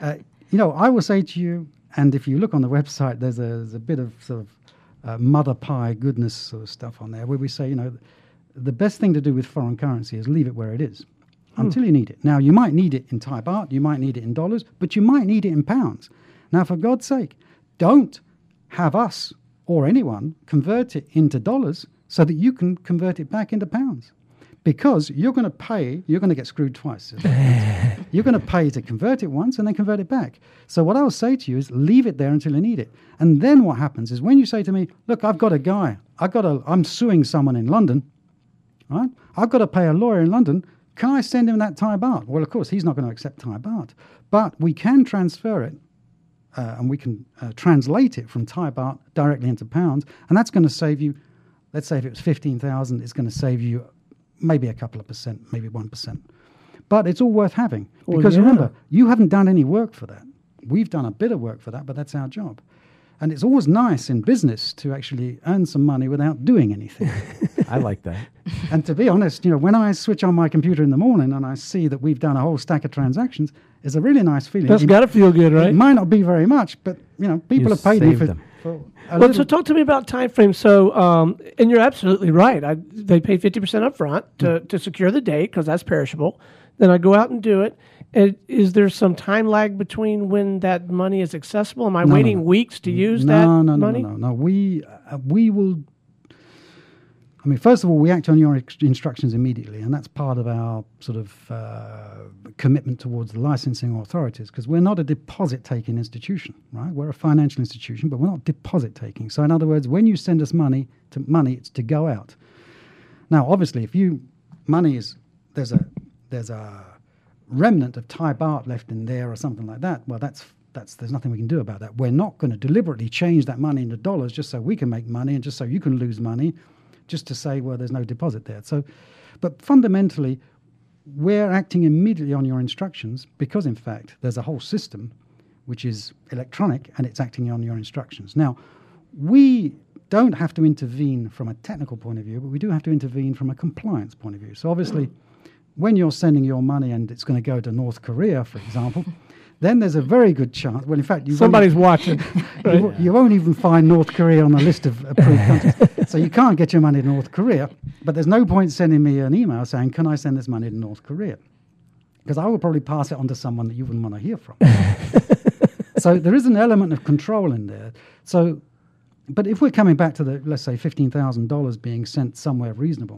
I will say to you, and if you look on the website, there's a bit of sort of mother pie goodness sort of stuff on there where we say, the best thing to do with foreign currency is leave it where it is until you need it. Now, you might need it in Thai baht, you might need it in dollars, but you might need it in pounds. Now, for God's sake, don't have us or anyone convert it into dollars so that you can convert it back into pounds. Because you're going to get screwed twice. You're going to pay to convert it once and then convert it back. So what I'll say to you is leave it there until you need it. And then what happens is when you say to me, look, I've got a guy, I'm suing someone in London, right? I've got to pay a lawyer in London. Can I send him that Thai baht? Well, of course, he's not going to accept Thai baht. But we can transfer it and we can translate it from Thai baht directly into pounds. And that's going to save you, let's say if it was 15,000, it's going to save you maybe a couple of percent, maybe 1%. But it's all worth having. Because remember, you haven't done any work for that. We've done a bit of work for that, but that's our job. And it's always nice in business to actually earn some money without doing anything. I like that. And to be honest, when I switch on my computer in the morning and I see that we've done a whole stack of transactions, it's a really nice feeling. That's got to feel good, right? It might not be very much, but people have paid me for them. Well, so talk to me about time frame. So, and you're absolutely right. They pay 50% up front to secure the date because that's perishable. Then I go out and do it. And is there some time lag between when that money is accessible? Am I waiting weeks to use that money? No. We will. I mean, first of all, we act on your instructions immediately, and that's part of our sort of commitment towards the licensing authorities, because we're not a deposit-taking institution, right? We're a financial institution, but we're not deposit-taking. So in other words, when you send us money, it's to go out. Now, obviously, if there's a remnant of Thai baht left in there or something like that, well, there's nothing we can do about that. We're not going to deliberately change that money into dollars just so we can make money and just so you can lose money, just to say, well, there's no deposit there. So, but fundamentally, we're acting immediately on your instructions because, in fact, there's a whole system which is electronic and it's acting on your instructions. Now, we don't have to intervene from a technical point of view, but we do have to intervene from a compliance point of view. So obviously, when you're sending your money and it's going to go to North Korea, for example, then there's a very good chance. Well, in fact, somebody's watching. Right? You won't even find North Korea on the list of approved countries. So you can't get your money to North Korea. But there's no point sending me an email saying, can I send this money to North Korea? Because I will probably pass it on to someone that you wouldn't want to hear from. So there is an element of control in there. So, but if we're coming back to let's say, $15,000 being sent somewhere reasonable,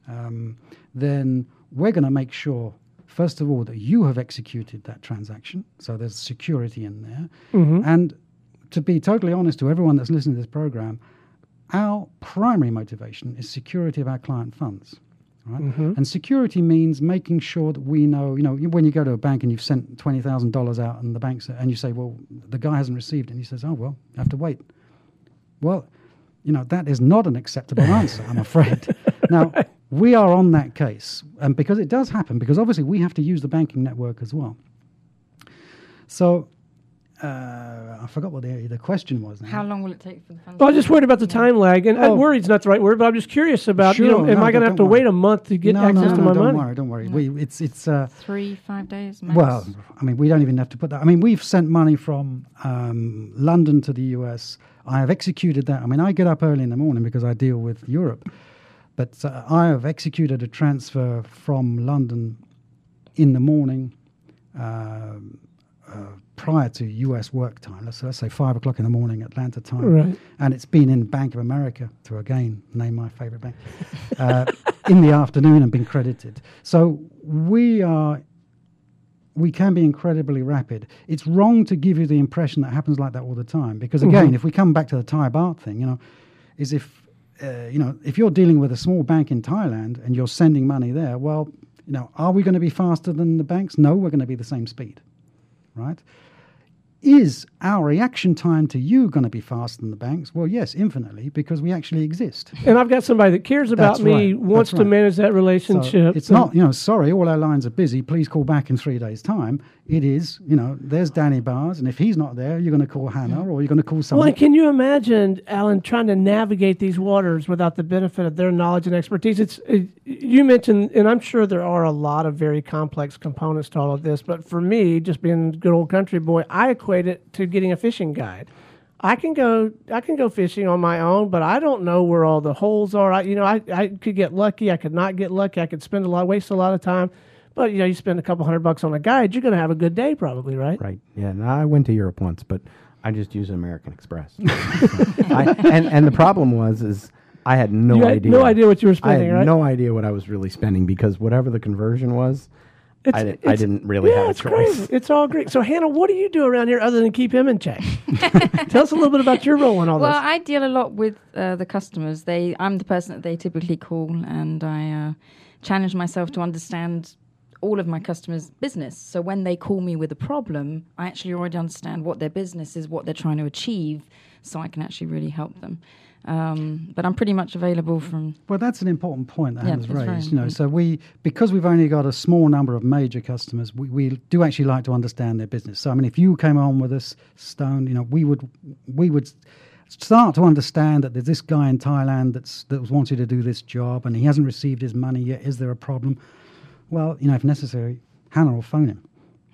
then we're going to make sure, first of all, that you have executed that transaction. So there's security in there. Mm-hmm. And to be totally honest to everyone that's listening to this program, our primary motivation is security of our client funds. Right? Mm-hmm. And security means making sure that we know, when you go to a bank and you've sent $20,000 out and the bank and you say, well, the guy hasn't received it. And he says, oh, well, you have to wait. Well, that is not an acceptable answer, I'm afraid. Now, we are on that case, and because it does happen, because obviously we have to use the banking network as well. So I forgot what the question was now. How long will it take for the funds? Well, I'm just worried about the Yeah. time lag, and worried's not the right word, but I'm just curious about, Sure, am no, I going to have to don't wait worry. a month to get access to my money? Don't worry. No. It's 3-5 days max. well, I mean, we don't even have to put that. I mean, we've sent money from London to the US. I have executed that. I mean, I get up early in the morning because I deal with Europe, but I have executed a transfer from London in the morning prior to US work time. Let's say 5 o'clock in the morning, Atlanta time. Right. And it's been in Bank of America, to again name my favorite bank, in the afternoon and been credited. So we can be incredibly rapid. It's wrong to give you the impression that happens like that all the time, because again, if we come back to the Thai baht thing, is if you're dealing with a small bank in Thailand and you're sending money there, well, are we going to be faster than the banks? No, we're going to be the same speed, right? Is our reaction time to you going to be faster than the banks? Well, yes, infinitely, because we actually exist. And I've got somebody that cares about That's me, right. wants That's to right. manage that relationship. So it's not, sorry, all our lines are busy. Please call back in 3 days' time. It is, there's Danny Bars, and if he's not there, you're going to call Hannah or you're going to call Well, someone. and can you imagine, Alan, trying to navigate these waters without the benefit of their knowledge and expertise? You mentioned, and I'm sure there are a lot of very complex components to all of this, but for me, just being a good old country boy, I equate it to getting a fishing guide. I can go fishing on my own, but I don't know where all the holes are. I could get lucky. I could not get lucky. I could waste a lot of time. But you spend a couple $100 on a guide, you're going to have a good day, probably, right? Right. Yeah. And I went to Europe once, but I just used American Express. And the problem was I had no You had idea. no idea what you were spending, I had right? no idea what I was really spending, because whatever the conversion was, I didn't really have a it's choice. Crazy. It's all great. So, Hannah, what do you do around here other than keep him in check? Tell us a little bit about your role in all Well, this. I deal a lot with the customers. I'm the person that they typically call, and I challenge myself to understand all of my customers' business. So when they call me with a problem, I actually already understand what their business is, what they're trying to achieve, so I can actually really help them. But I'm pretty much available from... Well, that's an important point that Yeah, Hannah's it's very raised. important. So because we've only got a small number of major customers, we do actually like to understand their business. So, I mean, if you came on with us, Stone, we would start to understand that there's this guy in Thailand that wanted to do this job and he hasn't received his money yet. Is there a problem? Well, if necessary, Hannah will phone him.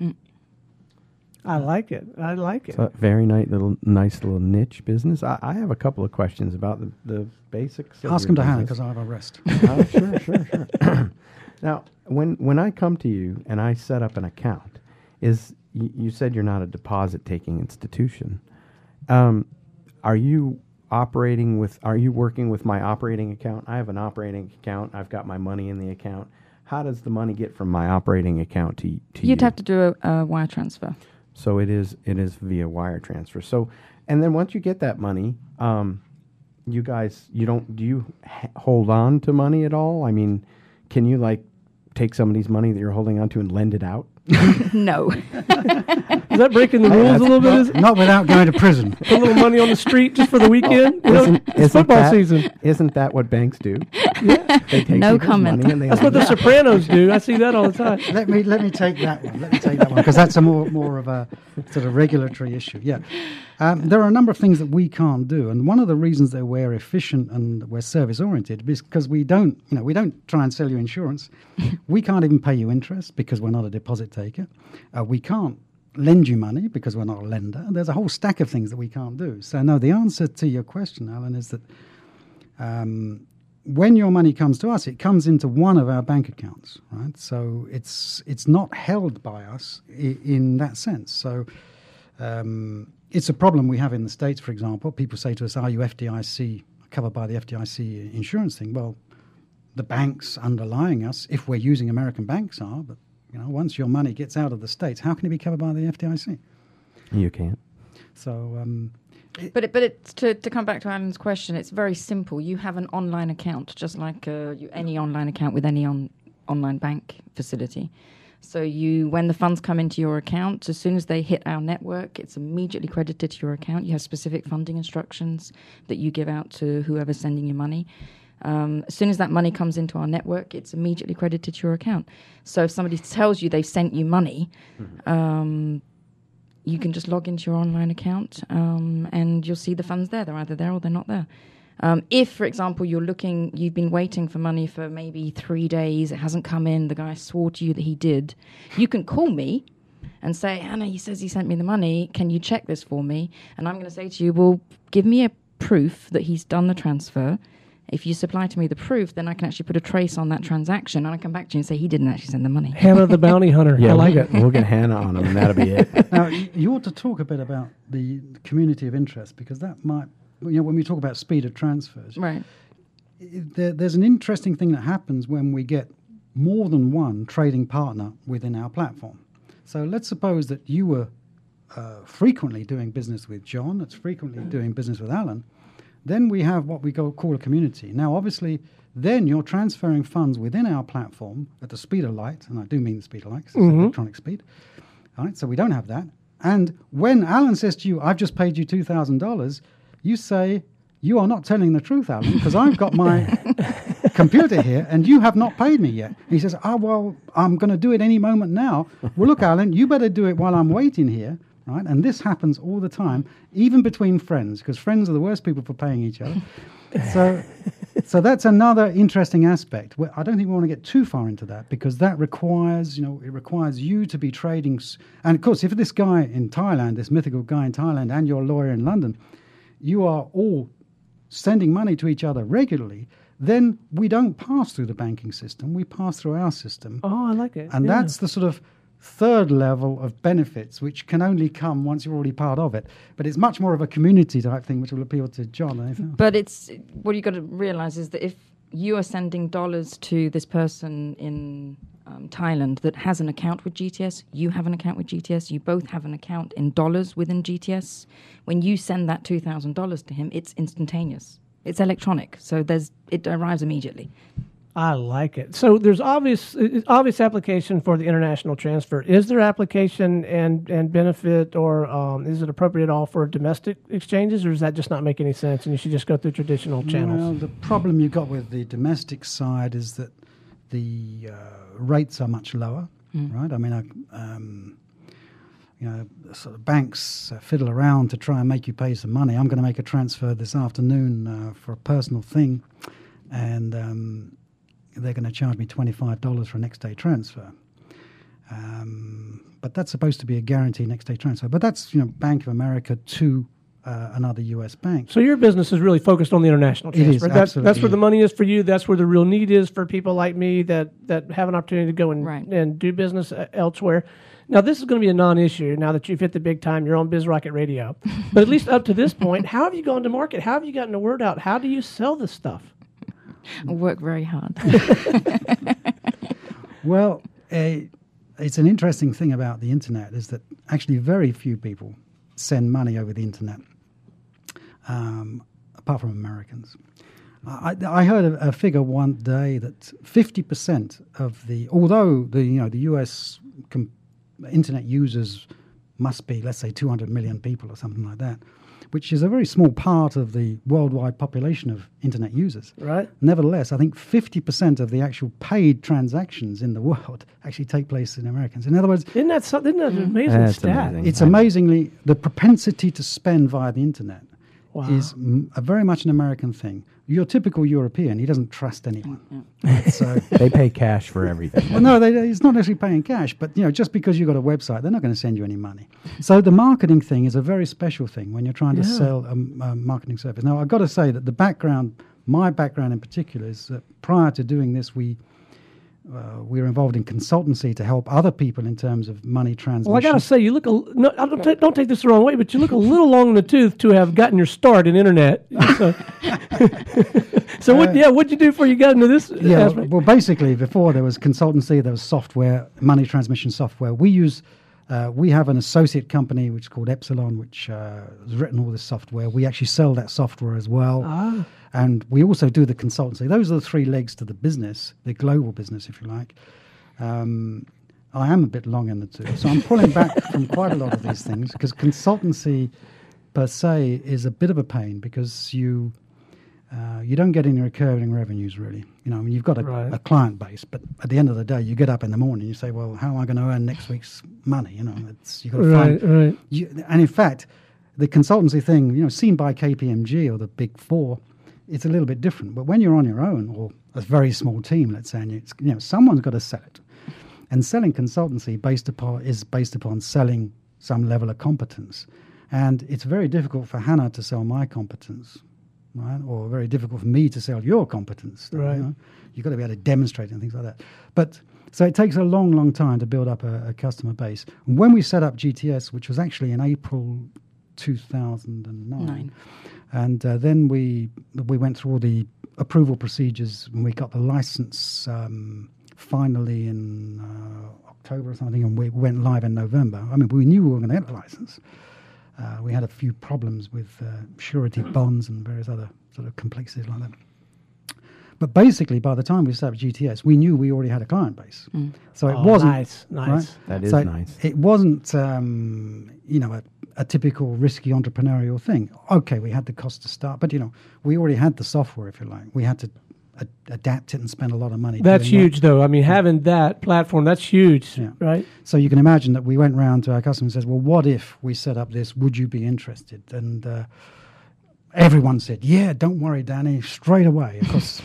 I like it. It's a very nice little niche business. I have a couple of questions about the basics. Of Ask your him to Hannah business. because I have a rest. Sure. Now, when I come to you and I set up an account, you said you're not a deposit-taking institution. Are you working with my operating account? I have an operating account. I've got my money in the account. How does the money get from my operating account to you? You'd have to do a wire transfer. So it is via wire transfer. So, and then once you get that money, you guys, do you hold on to money at all? I mean, can you take somebody's money that you're holding on to and lend it out? No. Is that breaking the rules a little bit? Is it? Not without going to prison. Put a little money on the street just for the weekend? It's football that, season. Isn't that what banks do? They take No people's comment. money and they That's what lend the it out. Sopranos do. I see that all the time. Let me take that one. Because that's a more of a sort of regulatory issue. Yeah, there are a number of things that we can't do, and one of the reasons that we're efficient and we're service oriented is because we don't try and sell you insurance. We can't even pay you interest because we're not a deposit taker. We can't lend you money because we're not a lender. There's a whole stack of things that we can't do. So no, the answer to your question, Alan, is that when your money comes to us, it comes into one of our bank accounts, right? So it's not held by us in that sense. So it's a problem we have in the States, for example. People say to us, are you FDIC, covered by the FDIC insurance thing? Well, the banks underlying us, if we're using American banks, are, but once your money gets out of the States, how can it be covered by the FDIC? You can't. So But it's to come back to Alan's question, it's very simple. You have an online account, just like any online account with any online bank facility. So when the funds come into your account, as soon as they hit our network, it's immediately credited to your account. You have specific funding instructions that you give out to whoever's sending you money. As soon as that money comes into our network, it's immediately credited to your account. So if somebody tells you they've sent you money, you can just log into your online account and you'll see the funds there. They're either there or they're not there. If, for example, you've been waiting for money for maybe 3 days, it hasn't come in, the guy swore to you that he did, you can call me and say, Anna, he says he sent me the money, can you check this for me? And I'm going to say to you, well, give me a proof that he's done the transfer. If you supply to me the proof, then I can actually put a trace on that transaction, and I come back to you and say he didn't actually send the money. Hannah the bounty hunter. I like it. We'll get Hannah on him, and that'll be it. Now, you ought to talk a bit about the community of interest, because that might, when we talk about speed of transfers, Right. There's an interesting thing that happens when we get more than one trading partner within our platform. So let's suppose that you were frequently doing business with John, that's frequently doing business with Alan. Then we have what we call a community. Now, obviously, then you're transferring funds within our platform at the speed of light, and I do mean the speed of light, 'cause it's electronic speed. All right, so we don't have that. And when Alan says to you, I've just paid you $2,000, you say, you are not telling the truth, Alan, because I've got my computer here and you have not paid me yet. And he says, well, I'm going to do it any moment now. Well, look, Alan, you better do it while I'm waiting here. Right? And this happens all the time, even between friends, because friends are the worst people for paying each other. So that's another interesting aspect. I don't think we want to get too far into that, because that requires, it requires you to be trading. And of course, if this guy in Thailand, this mythical guy in Thailand, and your lawyer in London, you are all sending money to each other regularly, then we don't pass through the banking system. We pass through our system. Oh, I like it. And that's the sort of third level of benefits, which can only come once you're already part of it. But it's much more of a community type thing, which will appeal to John, I think. But what you've got to realize is that if you are sending dollars to this person in Thailand that has an account with GTS, you have an account with GTS, you both have an account in dollars within GTS, when you send that $2,000 to him, it's instantaneous. It's electronic, so it arrives immediately. I like it. So there's obvious application for the international transfer. Is there application and benefit, or is it appropriate at all for domestic exchanges, or does that just not make any sense and you should just go through traditional channels? Well, the problem you've got with the domestic side is that the rates are much lower, right? I mean, sort of banks fiddle around to try and make you pay some money. I'm going to make a transfer this afternoon for a personal thing, and they're going to charge me $25 for a next-day transfer. But that's supposed to be a guaranteed next-day transfer. But that's, Bank of America to another U.S. bank. So your business is really focused on the international transfer. It is, absolutely. That's where the money is for you. That's where the real need is for people like me that have an opportunity to go and do business elsewhere. Now, this is going to be a non-issue now that you've hit the big time. You're on BizRocket Radio. But at least up to this point, how have you gone to market? How have you gotten the word out? How do you sell this stuff? I work very hard. Well, it's an interesting thing about the internet is that actually very few people send money over the internet, apart from Americans. I heard a figure one day that 50% of although the US internet users must be, let's say, 200 million people or something like that, which is a very small part of the worldwide population of internet users. Right. Nevertheless, I think 50% of the actual paid transactions in the world actually take place in Americans. In other words, Isn't that an amazing That's stat? amazing. it's amazingly, the propensity to spend via the internet Wow. is very much an American thing. Your typical European, he doesn't trust anyone. So, They pay cash for everything. well, no, it's not actually paying cash, but just because you've got a website, they're not going to send you any money. So the marketing thing is a very special thing when you're trying to sell a marketing service. Now, I've got to say that my background in particular, is that prior to doing this, we were involved in consultancy to help other people in terms of money transmission. Well, I got to say, you look don't take this the wrong way, but you look a little long in the tooth to have gotten your start in internet. So what'd you do before you got into this aspect? Well, basically, before there was consultancy, there was software, money transmission software. We have an associate company which is called Epsilon, which has written all this software. We actually sell that software as well. And we also do the consultancy. Those are the three legs to the business, the global business, if you like. I am a bit long in the tooth, so I'm pulling back from quite a lot of these things, because consultancy per se is a bit of a pain, because you you don't get any recurring revenues really. I mean, you've got a client base, but at the end of the day, you get up in the morning, you say, well, how am I going to earn next week's money? You've got to find. And in fact, the consultancy thing, seen by KPMG or the Big Four, it's a little bit different. But when you're on your own, or a very small team, let's say, and someone's got to sell it. And selling consultancy is based upon selling some level of competence. And it's very difficult for Hannah to sell my competence, right? Or very difficult for me to sell your competence. Right. You've got to be able to demonstrate and things like that. But so it takes a long, long time to build up a customer base. And when we set up GTS, which was actually in April 2009, and then we went through all the approval procedures, and we got the license finally in October or something, and we went live in November. I mean, we knew we were going to get the license. We had a few problems with surety bonds and various other sort of complexities like that. But basically, by the time we set up GTS, we knew we already had a client base. So it wasn't nice. Right? That is nice. It wasn't, a typical risky entrepreneurial thing. Okay, we had the cost to start, but we already had the software, if you like. We had to adapt it and spend a lot of money. That's huge, though. I mean, having that platform, that's huge, right? So you can imagine that we went round to our customers and says, well, what if we set up this? Would you be interested? And everyone said, yeah, don't worry, Danny, straight away. Of course,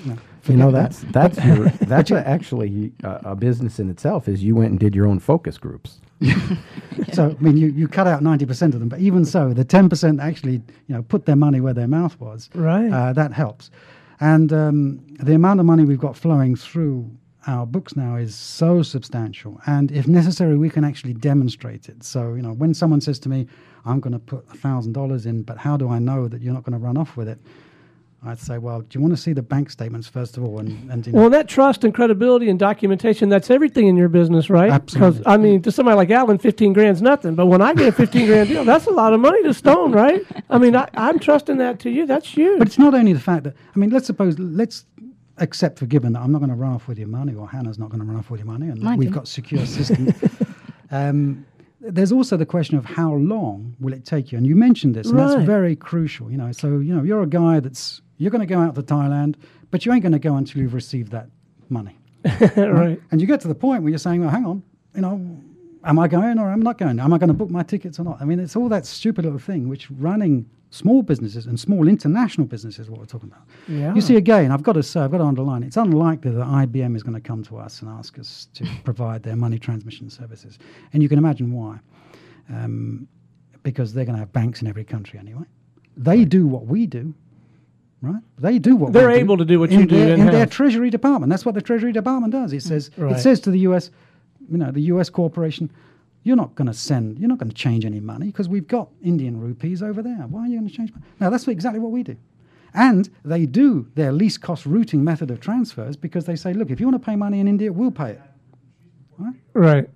that's actually a business in itself. Is you went and did your own focus groups. So I mean, you cut out 90% of them, but even so, the 10% actually put their money where their mouth was. Right. That helps. And the amount of money we've got flowing through our books now is so substantial. And if necessary, we can actually demonstrate it. So, when someone says to me, I'm going to put $1,000 in, but how do I know that you're not going to run off with it? I'd say, well, do you want to see the bank statements first of all? Well, that trust and credibility and documentation, that's everything in your business, right? Absolutely. Because, I mean, to somebody like Alan, 15 grand's nothing. But when I get a 15 grand deal, that's a lot of money to Stone, right? I mean, I'm trusting that to you. That's huge. But it's not only the fact that, I mean, let's accept for given that I'm not going to run off with your money, or Hannah's not going to run off with your money, and we've got secure systems. There's also the question of how long will it take you? And you mentioned this, and that's very crucial. So you're a guy you're going to go out to Thailand, but you ain't going to go until you've received that money. Right. And you get to the point where you're saying, well, hang on, am I going or am I not going? Am I going to book my tickets or not? I mean, it's all that stupid little thing, which running small businesses and small international businesses is what we're talking about. Yeah. You see, again, I've got to underline, it's unlikely that IBM is going to come to us and ask us to provide their money transmission services. And you can imagine why. Because they're going to have banks in every country anyway. They do what we do. Right, they do what they're able to do what you do in their Treasury Department. That's what the Treasury Department does. It says to the U.S., the U.S. corporation, you're not going to change any money because we've got Indian rupees over there. Why are you going to change money? Now that's exactly what we do, and they do their least cost routing method of transfers because they say, look, if you want to pay money in India, we'll pay it. Right.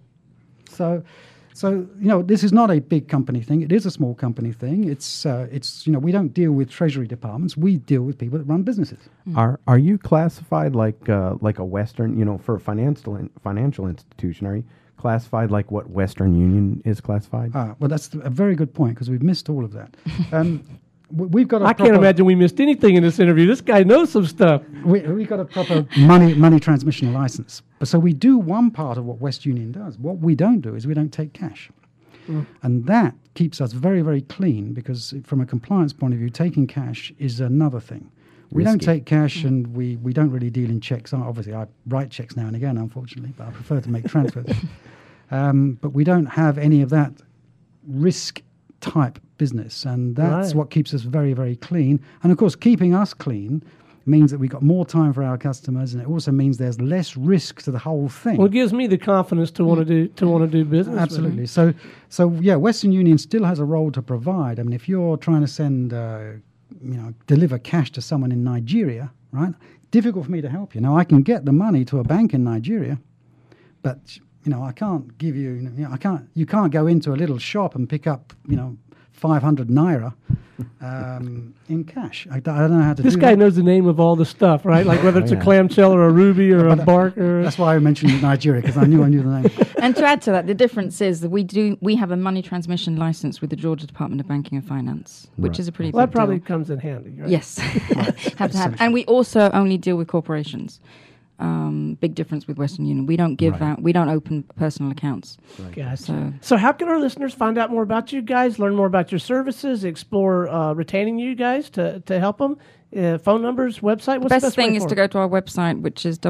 So this is not a big company thing. It is a small company thing. It's we don't deal with treasury departments. We deal with people that run businesses. Are you classified like a Western, for a financial institution? Are you classified like what Western Union is classified? Well, that's a very good point because we've missed all of that. We've got. I can't imagine we missed anything in this interview. This guy knows some stuff. We've got a proper money transmission license. So we do one part of what West Union does. What we don't do is we don't take cash. And that keeps us very, very clean because from a compliance point of view, taking cash is another thing. We don't take cash and we don't really deal in checks. Obviously, I write checks now and again, unfortunately, but I prefer to make transfers. But we don't have any of that risk type business, and that's what keeps us very, very clean. And of course, keeping us clean means that we've got more time for our customers, and it also means there's less risk to the whole thing. Well, it gives me the confidence to want to do business. Absolutely. So yeah, Western Union still has a role to provide. I mean, if you're trying to send, deliver cash to someone in Nigeria, right? Difficult for me to help you. Now, I can get the money to a bank in Nigeria, but I can't give you. You can't go into a little shop and pick up 500 naira in cash. I don't know how to This do guy that. knows the name of all the stuff, right? Like whether it's a yeah. clamshell or a ruby or a bark or. That's why I mentioned Nigeria, because I knew the name. And to add to that, the difference is that we have a money transmission license with the Georgia Department of Banking and Finance, which Right. is a pretty Well, that big probably deal. comes in handy, right? Yes, have to have. And we also only deal with corporations. Big difference with Western Union. We don't give Right. out. We don't open personal accounts. Gotcha. So So how can our listeners find out more about you guys, learn more about your services, explore retaining you guys to help them? Phone numbers, website? What's the the best thing way is for to them? go to our website, which is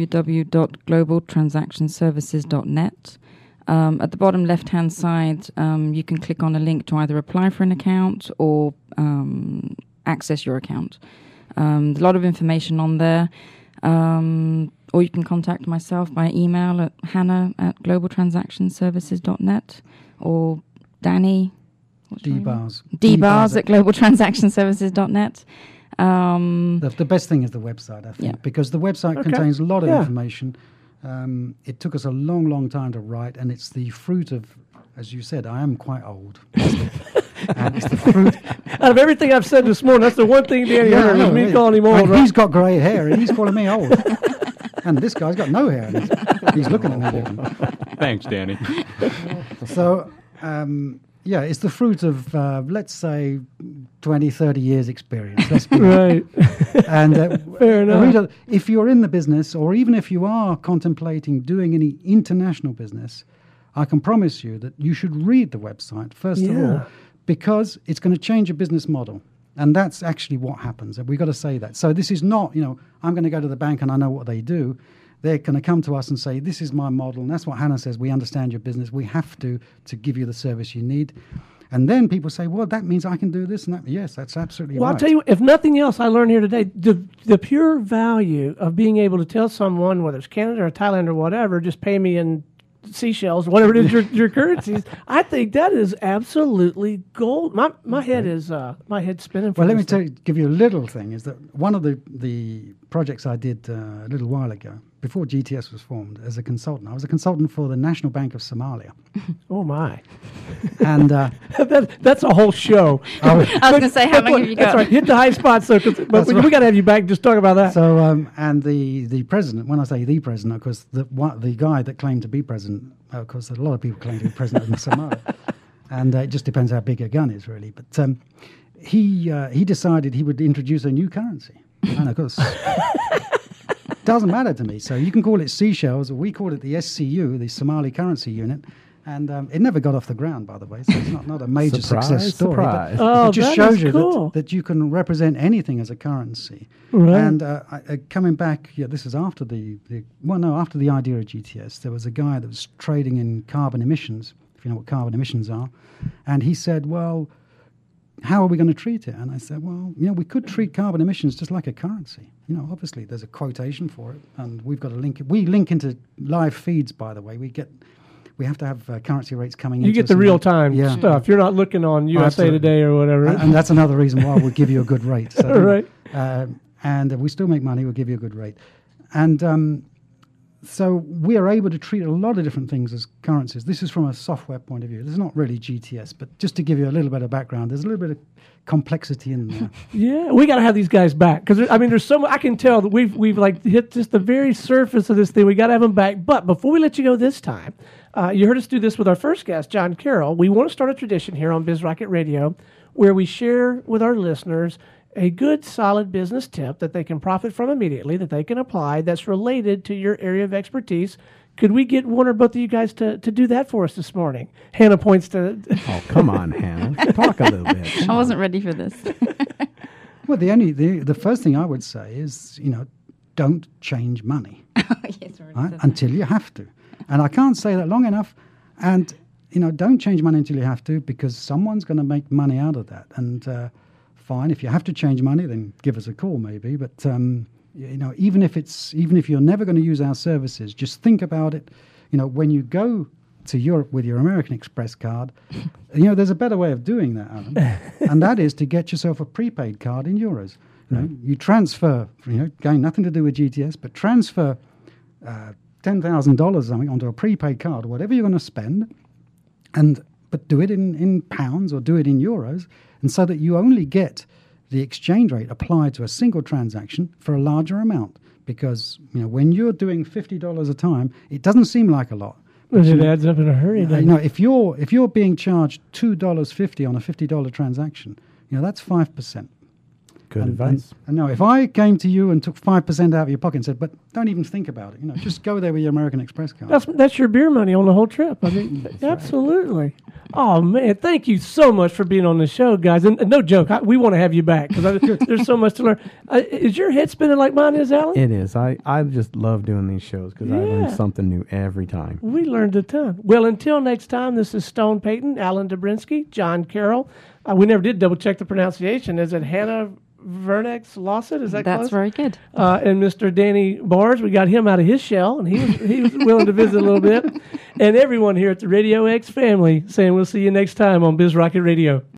www.globaltransactionservices.net. At the bottom left-hand side, you can click on a link to either apply for an account or access your account. A lot of information on there. Or you can contact myself by email at hannah@globaltransactionservices.net or Danny. what's your email? D-bars. D-bars at globaltransactionservices.net. The best thing is the website, I think, Yeah. because the website Okay. contains a lot of Yeah. information. It took us a long, long time to write, and it's the fruit of, as you said, I am quite old. And it's the fruit. Out of everything I've said this morning, that's the one thing Danny Yeah, I heard was know, me yeah. calling him And old, right? he's got grey hair, and he's calling me old. And this guy's got no hair, and he's looking at me different. Thanks, Danny. So, yeah, it's the fruit of, let's say, 20, 30 years experience. Let's be Right. And Fair enough. Rita, if you're in the business, or even if you are contemplating doing any international business, I can promise you that you should read the website, first of Yeah. all, because it's going to change your business model. And that's actually what happens. And we've got to say that. So this is not, I'm going to go to the bank and I know what they do. They're going to come to us and say, this is my model. And that's what Hannah says. We understand your business. We have to give you the service you need. And then people say, well, that means I can do this and that. Yes, that's absolutely Well, right. I'll tell you, if nothing else, I learned here today the pure value of being able to tell someone, whether it's Canada or Thailand or whatever, just pay me in seashells, whatever it is your currencies. I think that is absolutely gold. My head is my head's spinning. For Well, let me this thing. give you a little thing. Is that one of the projects I did a little while ago, before GTS was formed, as a consultant. I was a consultant for the National Bank of Somalia. Oh my, And that's a whole show. I was going to say, how long have you That's got? right. Hit the high spots, though. But we got to have you back. Just talk about that. so, and the president, when I say the president, of course, the guy that claimed to be president, of course, a lot of people claim to be president of Somalia. And it just depends how big a gun is, really. But he decided he would introduce a new currency. And of course, doesn't matter to me. So you can call it seashells, or we call it the SCU, the Somali currency unit. And it never got off the ground, by the way. So it's not a major Surprise, success story. surprise. But Oh, it just that shows is you cool. that you can represent anything as a currency. Right. And coming back, this is after after the idea of GTS, there was a guy that was trading in carbon emissions, if you know what carbon emissions are. And he said, well, how are we going to treat it? And I said, well, we could treat carbon emissions just like a currency. Obviously there's a quotation for it, and we've got to link it. We link into live feeds, by the way. We have to have currency rates coming in. You get the real time Yeah. stuff. You're not looking on USA Absolutely. Today or whatever. And that's another reason why we'll give you a good rate. So, Right. And if we still make money, we'll give you a good rate. And so we are able to treat a lot of different things as currencies. This is from a software point of view. This is not really GTS, but just to give you a little bit of background, there's a little bit of complexity in there. Yeah, we got to have these guys back because there's so much. I can tell that we've like hit just the very surface of this thing. We got to have them back. But before we let you go this time, you heard us do this with our first guest, John Carroll. We want to start a tradition here on Biz Rocket Radio where we share with our listeners a good, solid business tip that they can profit from immediately, that they can apply, that's related to your area of expertise. Could we get one or both of you guys to do that for us this morning? Hannah points to... Oh, come on, Hannah. Talk a little bit. I wasn't ready for this. Well, the first thing I would say is, don't change money Yes, already right, said that. until you have to. And I can't say that long enough. And, don't change money until you have to, because someone's going to make money out of that. And fine, if you have to change money, then give us a call maybe. But, even if you're never going to use our services, just think about it. When you go to Europe with your American Express card, there's a better way of doing that, Alan. And that is to get yourself a prepaid card in euros. You transfer, again, nothing to do with GTS, but transfer $10,000 or something onto a prepaid card, whatever you're going to spend, and but do it in pounds or do it in euros, and so that you only get the exchange rate applied to a single transaction for a larger amount. Because when you're doing $50 a time, it doesn't seem like a lot. But it adds up in a hurry. If you're being charged $2.50 on a $50 transaction, that's 5%. Good advice. And no, if I came to you and took 5% out of your pocket and said, but don't even think about it, just go there with your American Express card. That's your beer money on the whole trip. I mean, absolutely. Right. Oh, man, thank you so much for being on the show, guys. And no joke, we want to have you back because there's so much to learn. Is your head spinning like mine is, Alan? It is. I just love doing these shows because I learn something new every time. We learned a ton. Well, until next time, this is Stone Payton, Alan Dobrinsky, John Carroll. We never did double-check the pronunciation. Is it Hannah Vernex Lawson? Is that That's close? very good. And Mr. Danny Bars, we got him out of his shell, and he was willing to visit a little bit. And everyone here at the Radio X family saying we'll see you next time on Biz Rocket Radio.